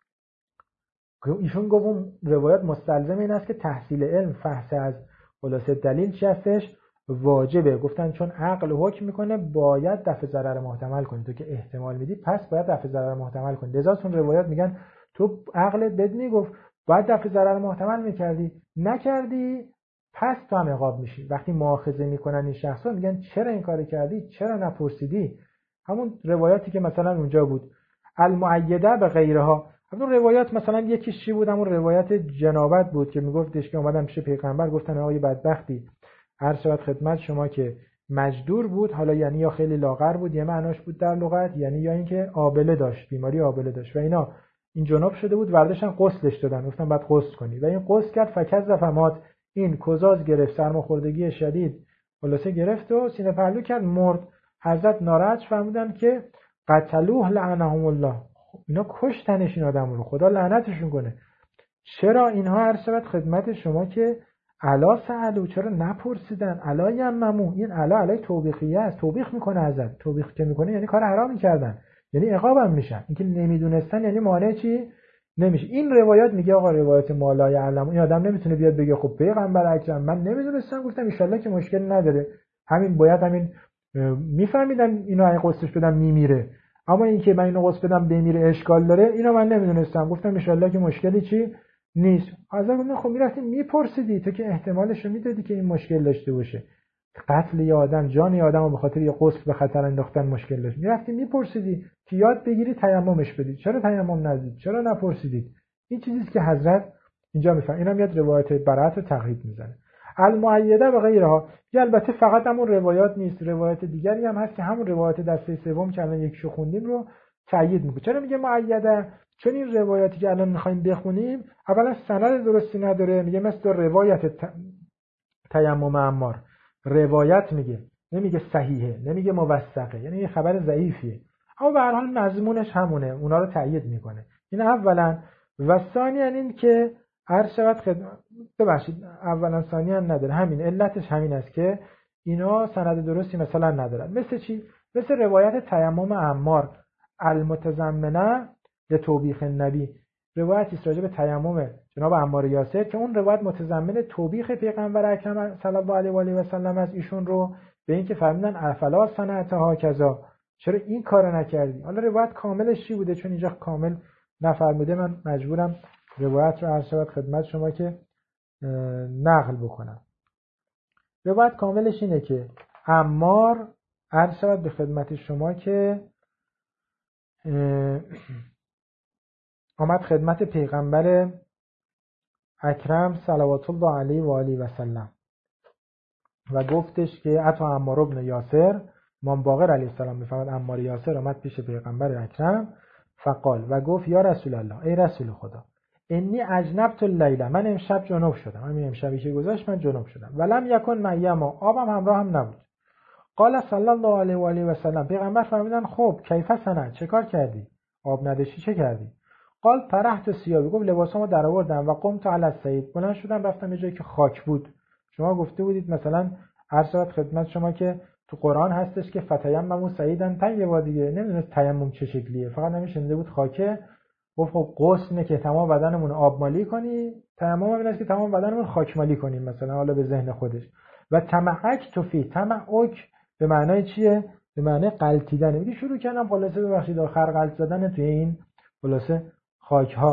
ایشون گفت اون روایت مستلزم این است که تحصیل علم فحص از خلاصه دلیل چی هستش؟ واجبه. گفتن چون عقل حکم میکنه باید دفع ضرر محتمل کنی، تو که احتمال میدی پس باید دفع ضرر محتمل کنی. لذا اون روایات میگن تو عقلت بهت میگفت باید دفع ضرر محتمل میکردی، نکردی، پس تو هم عقاب میشی. وقتی مؤاخذه میکنن این شخصا میگن چرا این کارو کردی، چرا نپرسیدی. همون روایاتی که مثلا اونجا بود المؤیده به غیرها. همون روایات مثلا یکیش چی بود؟ همون روایت جنابت بود که میگفتش که اومدن پیش پیغمبر گفتن آقای بدبختی هر شود خدمت شما که مجدور بود، حالا یعنی یا خیلی لاغر بود، یه معناش بود در لغت، یعنی یا اینکه آبله داشت، بیماری آبله داشت و اینا، این جناب شده بود، ورداشتن غسلش دادن، گفتن بعد غسل کنی و این غسل کرد. فکز فمات، این کوزاز گرفت، سرماخوردگی شدید خلاصه گرفت و سینه پهلو کرد، مرد. حضرت ناراحت فرمودن که قتلوه لعنهم الله، اینا کشتنش این آدم رو، خدا لعنتشون کنه. چرا اینها هر شود خدمت شما که الا سألو، چرا نپرسیدن؟ الا یممو، این الا علای توبیخیه است، توبیخ میکنه ازت. توبیخ که میکنه یعنی کار حرام میکردن، یعنی عقابم میشن. اینکه نمیدونستن یعنی مانع چی نمیشه. این روایات میگه آقا روایت ما لا یعلم، این آدم نمیتونه بیاد بگه خب پیغمبر اکرم من نمیدونستم، گفتم ان شاءالله که مشکل نداره، همین باید همین میفهمیدم اینو اگه قصش بدم میمیره، اما اینکه من اینو قص بدم بمیره اشکال داره، اینو من نمیدونستم، گفتم ان شاءالله که مشکلی چی نیست. حاضر گفتم خب میرفتی میپرسیدی، تو که احتمالش رو میدادی که این مشکل داشته باشه، قتل یه آدم، جان یه آدم رو به خاطر یه غسل به خطر انداختن مشکل داشت، میرفتی میپرسیدی که یاد بگیری تیممش بدی. چرا تیمم ندید؟ چرا نپرسیدید؟ این چیزیه که حضرت اینجا میفهم. اینا میاد روایت برات رو تقریب میزنه. المؤیده و غیرها، که البته فقط همون روایات نیست، روایت دیگری هم هست که همون روایت دسته سوم که الان یکشو خوندیم رو تایید میکنه. چرا میگه مؤیده؟ چون این روایاتی که الان میخوایم بخونیم اولا سند درستی نداره، میگه مثل روایت تیمم عمار، روایت میگه، نمیگه صحیحه، نمیگه موثقه، یعنی یه خبر ضعیفیه، اما به هر حال مضمونش همونه، اونا رو تایید میکنه. این اولا. و ثانیاً این که هر شود ببخشید اولا ثانیاً نداره، همین علتش همین است که اینا سند درستی مثلا ندارن. مثل چی؟ مثل روایت تیمم عمار المتضمنه لتوبیخ النبی، روایتی است راجع به تیمم جناب عمار یاسر که اون روایت متضمن توبیخ پیغمبر اکرم صلی الله علیه و آله و سلم از ایشون رو به اینکه فرمودن افلا صنعتها کذا، چرا این کارو نکردی؟ حالا روایت کاملش چی بوده؟ چون اینجا کامل نفرموده من مجبورم روایت رو عرض شود خدمت شما که نقل بکنم. روایت کاملش اینه که عمار عرض شود به خدمت شما که آمد خدمت پیغمبر اکرم صلوات الله علیه و آله و سلم و گفتش که عطا عمار ابن یاسر، امام باقر علیه السلام میفرماد عمار یاسر آمد پیش پیغمبر اکرم فقال و گفت یا رسول الله، ای رسول خدا، انی اجنبت اللیله، من امشب جنوب شدم، همین امشبی که گذشت من جنوب شدم، ولم یکن معی ماء، آبم همراه هم نبود. قال صلی الله علیه و آله و سلم، پیغمبر فرمودن خب کیف صنعت، چه کار کردی؟ آب نداشتی چه کردی؟ قال طرحت ثیابی، گفت لباسامو در آوردم و قمت علی الصعید، بلند شدم رفتم یه جایی که خاک بود. شما گفته بودید مثلا هر شب خدمت شما که تو قرآن هستش که فتیمموا صعیدا طیبا، دیگه نمیدونست تیمم چه شکلیه، فقط نمیشنده بود خاکه. گفت خب غسل اینه که تمام بدنمون آب مالی کنی، تیمم هم اینه که تمام بدنمون خاک مالی کنیم مثلا، حالا به ذهن خودش. و تمعک تو فی، تمعک به معنای چیه؟ به معنای غلطیدن. میگه شروع کردم خلاصه ببخشید آخر غلط زدن توی این خلاصه خاک ها.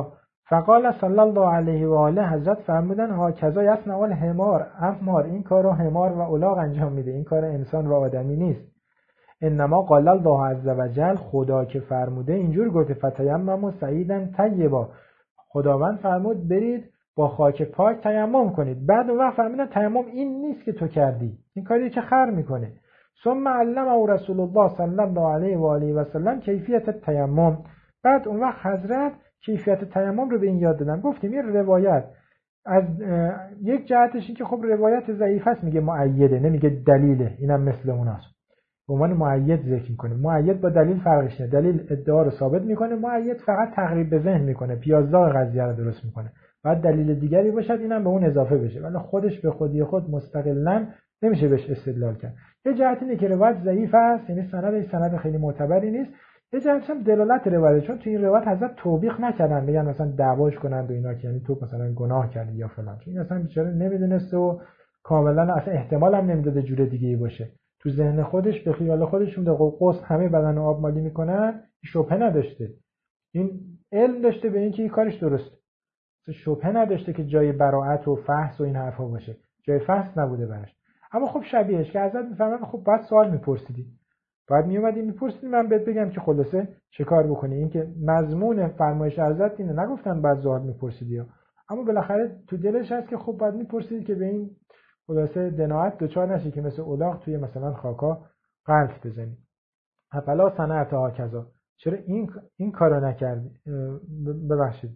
فقال صلی الله علیه و آله، حضرت فرمودن هاکذا یصنع الحمار، احمار، این کارو حمار و الاغ انجام میده، این کار انسان و آدمی نیست. انما قال الله عز وجل، خدا که فرموده اینجور گفته فتیمموا صعیدا طیبا، خداوند فرمود برید با خاک پاک تیمم کنید. بعد اون وقت فهمیدن تیمم این نیست که تو کردی، این کاری که خر میکنه. ثم علمه رسول الله صلی الله علیه و آله و سلم کیفیت تیمم. بعد اون وقت حضرت کیفیت تیمم رو به این یاد دادن. گفتیم این روایت از یک جهتش این که خب روایت ضعیف است، میگه مؤیده، نمیگه دلیله، اینم مثل اوناست. به عنوان مؤید ذکر میکنه. مؤید با دلیل فرقش نه، دلیل ادعا رو ثابت میکنه، مؤید فقط تقریب به ذهن میکنه، پیازداغ قضیه رو درست میکنه. بعد دلیل دیگری باشد اینم به اون اضافه بشه، ولی خودش به خودی خود مستقلاً نمیشه بهش استدلال کرد. یه جهت اینه که روایت ضعیف است، یعنی سند خیلی معتبری نیست. یه جهتش هم دلالت روایت، چون تو این روایت حضرت توبیخ نکردن بگن مثلا دعواش کنند و اینا که یعنی تو مثلا گناه کردی یا فلان، چون این اصلا بیچاره نمیدونسته و کاملا اصلا احتمال هم نمیداده جور دیگه ای باشه. تو ذهن خودش به خیال خودشون به قوس همه بدن رو آب مالی میکنن، شبهه نداشته، این علم داشته به اینکه این کارش درسته، شبهه نداشته که جای براءت و فحص و این حرفا باشه، جای فحص نبوده براش. اما خب شبیهش که حضرت میفهمن، خب بعد سوال میپرسیدی، بعد میومدی میپرسیدی، من بهت بگم که خلاصه چه کار بکنی. این که مضمون فرمایش حضرت اینه، نگفتن بعد سوال میپرسیدی، اما بالاخره تو دلش هست که خب بعد میپرسیدی که به این خلاصه دناعت دوچار نشی که مثل الاغ توی مثلا خاکا قلف بزنی. افلا صنعت هاکذا، چرا این کارو نکردی؟ ببخشید،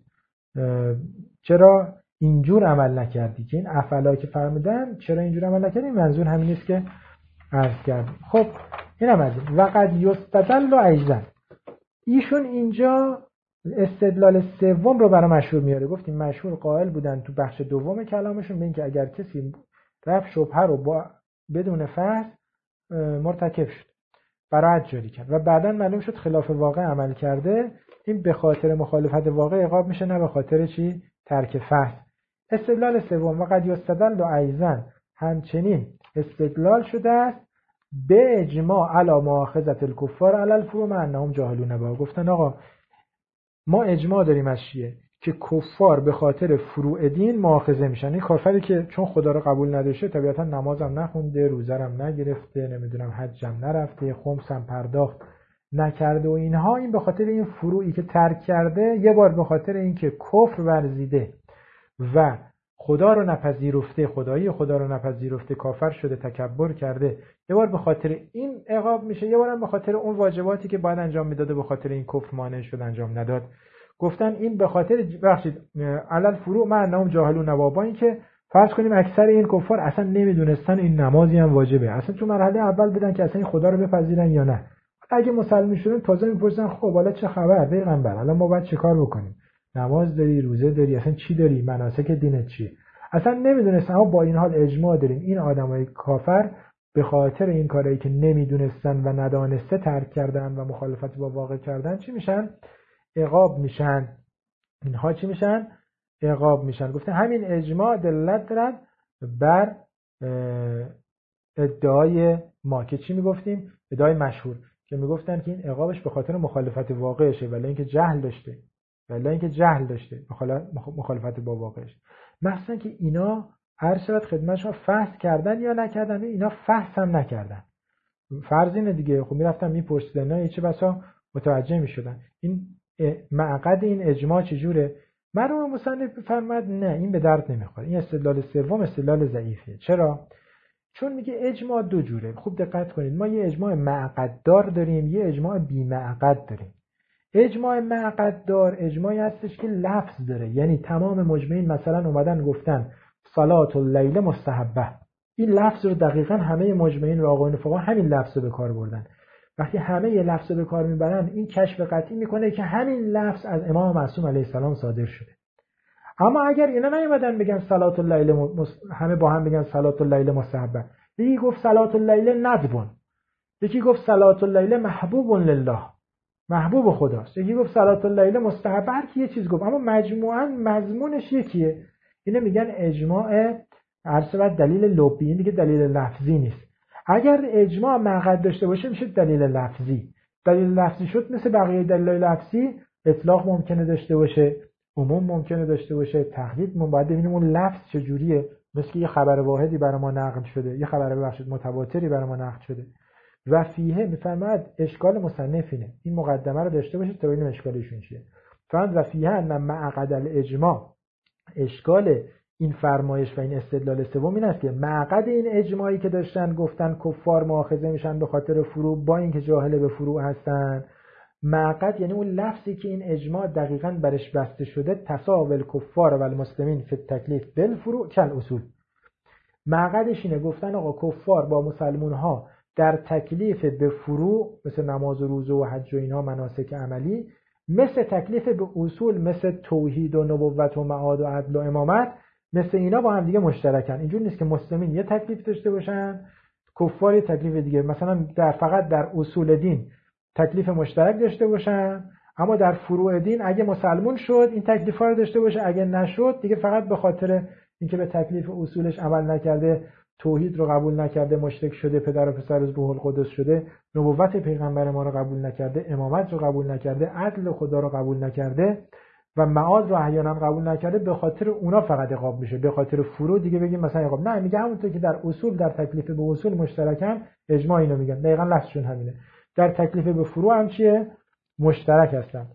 چرا اینجور عمل نکردی؟ که این افلا که فرمودن چرا اینجور عمل نکردی، منظور همین است که عرض کردم. خب اینم از این. وقد یستدل ایضا، ایشون اینجا استدلال سوم رو برای مشهور میاره. گفتیم مشهور قائل بودن تو بخش دوم کلامشون به این که اگر کسی رفت شبهه رو با بدون فحص مرتکب شد، براءت جاری کرد و بعداً معلوم شد خلاف واقع عمل کرده، این به خاطر مخالفت واقع عقاب میشه، نه به خاطر چی؟ ترک فحص. استدلال سوم وقد یستدل ایضا، همچنین استدلال شده است به اجماع علی مؤاخذة الکفار علی الفروع مع انهم جاهلون با. گفتن آقا ما اجماع داریم از شیعه که کفار به خاطر فروع دین مؤاخذه میشن. این کافری که چون خدا رو قبول نداشته طبیعتا نمازم نخونده، روزرم نگرفته، نمیدونم حجم نرفته، خمسم پرداخت نکرده و اینها، این به خاطر این فروعی که ترک کرده، یه بار به خاطر اینکه کفر ورزیده و خدا رو نپذیرفته، خدایی خدا رو نپذیرفته، کافر شده، تکبر کرده، یه بار به خاطر این عقاب میشه، یه بارم به خاطر اون واجباتی که باید انجام میداده به خاطر این کفر مانع شد انجام نداد. گفتن این به خاطر بخشید علل فروع مع انهم جاهلون و با اینکه فرض کنیم اکثر این کفار اصلا نمیدونستن این نمازی هم واجبه، اصلا تو مرحله اول بدن که اصلا این خدا رو بپذیرن یا نه. اگه مسلمان شدن تازه میپرسن خب حالا چه خبر پیغمبر، الان ما باید چه کار بکنیم؟ نماز داری، روزه داری، اصلا چی داری؟ مناسک دینت چیه؟ اصلا نمیدونستن. اما با این حال اجماع داریم این آدمای کافر به خاطر این کارهایی که نمیدونستن و ندانسته ترک کردن و مخالفت با واقع کردن چی میشن؟ عقاب میشن. اینها چی میشن؟ عقاب میشن. گفته همین اجماع دلالت دارد بر ادعای ما که چی میگفتیم؟ ادعای مشهور که میگفتن که این عقابش به خاطر مخالفت واقعشه، ولی اینکه جهل داشته، مخالفت با واقعش. مثلا که اینا هر شب خدمتشون فحص کردن یا نکردن، اینا فحص هم نکردن. فرض اینه دیگه، خب میرفتن میپرسیدن، نه چه بسا متوجه میشدن. این معقد این اجماع چجوره؟ مرحوم مصنف فرمود نه این به درد نمیخوره. این استدلال سوم استدلال ضعیفه. چرا؟ چون میگه اجماع دو جوره. خوب دقت کنید، ما یه اجماع معقد دار داریم، یه اجماع بی معقد داریم. اجماع معقد دار اجماعی هستش که لفظ داره، یعنی تمام مجمعین مثلا اومدن گفتن صلات اللیل مستحبه، این لفظ رو دقیقاً همه مجمعین و آقایون فقها همین لفظ رو به کار بردن. وقتی همه یه لفظ رو به کار میبرن، این کشف قطعی میکنه که همین لفظ از امام معصوم علیه السلام صادر شده. اما اگر اینا نیومدن بگن صلات اللیل همه با هم بگن صلات اللیل مستحبه، یکی گفت صلات اللیل ندبون، یکی گفت صلات اللیل محبوب لله، محبوب خداست، یکی گفت صلات اللیل مستحب، هر کی یه چیز گفت، اما مجموعاً مضمونش یکیه. اینو میگن اجماع عرصه دلیل لبی، این دیگه دلیل لفظی نیست. اگر اجماع معقد داشته باشه میشه دلیل لفظی. دلیل لفظی شد مثل بقیه دلایل لفظی اطلاق ممکنه داشته باشه، عموم ممکنه داشته باشه، تقیید باید ببینیم اون لفظ چجوریه. مثل یه خبر واحدی برای ما نقل شده، یه خبر متواتری برای ما نقل شده. و فیه میفرماد اشکال مصنف اینه، این مقدمه رو داشته باشید تا ببینیم اشکالشون چیه. فرض و فیه ان معقد الاجماع، اشکال این فرمایش و این استدلال سوم این است که معقد این اجماعی که داشتن گفتن کفار مؤاخذه میشن به خاطر فروع با اینکه جاهل به فروع هستن، معقد یعنی اون لفظی که این اجماع دقیقاً برش بسته شده، تساوی الکفار و المسلمین فی التکلیف بالفروع کالاصول. معقدش اینه گفتن آقا کفار با مسلمون ها در تکلیف به فروع مثل نماز و روزه و حج و اینها مناسک عملی، مثل تکلیف به اصول مثل توحید و نبوت و معاد و عدل و امامت، مثل اینا با هم دیگه مشترکن. اینجور نیست که مسلمین یه تکلیف داشته باشن کفار یه تکلیف دیگه، مثلا فقط در اصول دین تکلیف مشترک داشته باشن، اما در فروع دین اگه مسلمون شد این تکلیفا رو داشته باشه، اگه نشد دیگه فقط به خاطر اینکه به تکلیف اصولش عمل نکرده، توحید رو قبول نکرده، مشرک شده، پدر و پسر از روح القدس شده، نبوت پیغمبر ما رو قبول نکرده، امامت رو قبول نکرده، عدل خدا رو قبول نکرده و معاد رو احیانا قبول نکرده، به خاطر اونا فقط عقاب میشه. به خاطر فروع دیگه بگیم مثلا عقاب نه، میگه همونطور که در اصول در تکلیف به اصول مشترکن، اجماع اینو میگن، دقیقاً لفظشون همینه. در تکلیف به فروع هم چیه؟ مشترک هستن.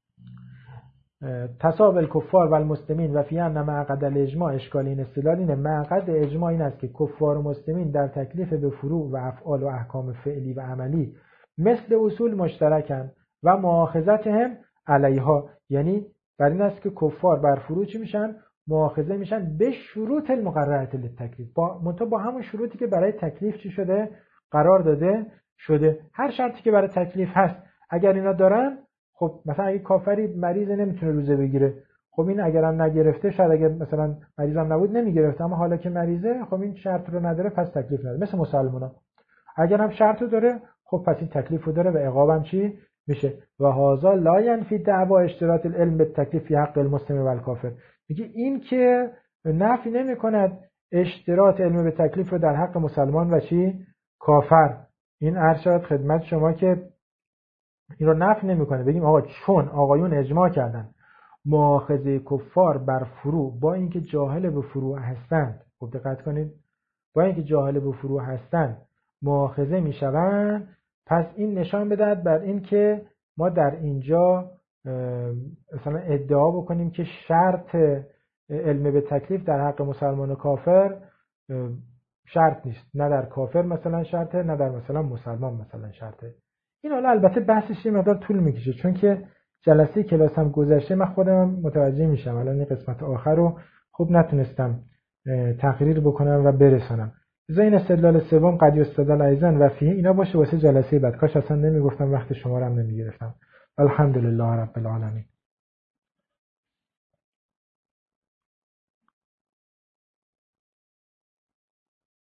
تساوی الکفار و المسلمین و فی ان معقد الاجماع، اشکال این استدلال اینه معقد اجماع این است که کفار و مسلمین در تکلیف به فروع و افعال و احکام فعلی و عملی مثل اصول مشترکن و مؤاخذتهم علیها، یعنی بر این است که کفار بر فروع چی میشن؟ مؤاخذه میشن به شروط المقررة للتکلیف، با همون شروطی که برای تکلیف چی شده؟ قرار داده شده. هر شرطی که برای تکلیف هست اگر اینا دارن، خب مثلا اگه کافری مریض نمیتونه روزه بگیره، خب این اگرم نگرفته، شاید اگر مثلا مریضم نبود نمیگرفته، اما حالا که مریضه خب این شرط رو نداره پس تکلیف نداره. مثل مسلمونا اگرم شرط رو داره خب پس این تکلیف رو داره و عقابم چی میشه. و هذا لا ينفي دعوا اشتراط العلم بالتکلیف فی حق المسلم و الکافر، میگه این که نفی نمیکند اشتراط علم به تکلیف رو در حق مسلمان و چی کافر. این ارشاد خدمت شما که این رو نفی نمیکنه. بگیم آقا چون آقایون اجماع کردن مؤاخذه کفار بر فروع با اینکه جاهل به فروع هستند، خب دقت کنید، با اینکه جاهل به فروع هستند مؤاخذه میشوند، پس این نشان بدهد بر این که ما در اینجا مثلا ادعا بکنیم که شرط علم به تکلیف در حق مسلمان و کافر شرط نیست، نه در کافر مثلا شرطه، نه در مثلا مسلمان مثلا شرطه. این حالا البته بحثش یه مقدار طول میکشه، چون که جلسه کلاس هم گذشته من خودم متوجه میشم، الان این قسمت آخر رو خوب نتونستم تقریر بکنم و برسانم. بذار این استدلال سوم قد یستدل ایضا و فیه اینا باشه واسه جلسه بعد. کاش اصلا نمیگفتم، وقت شما رو هم نمیگرفتم. الحمدلله رب العالمین.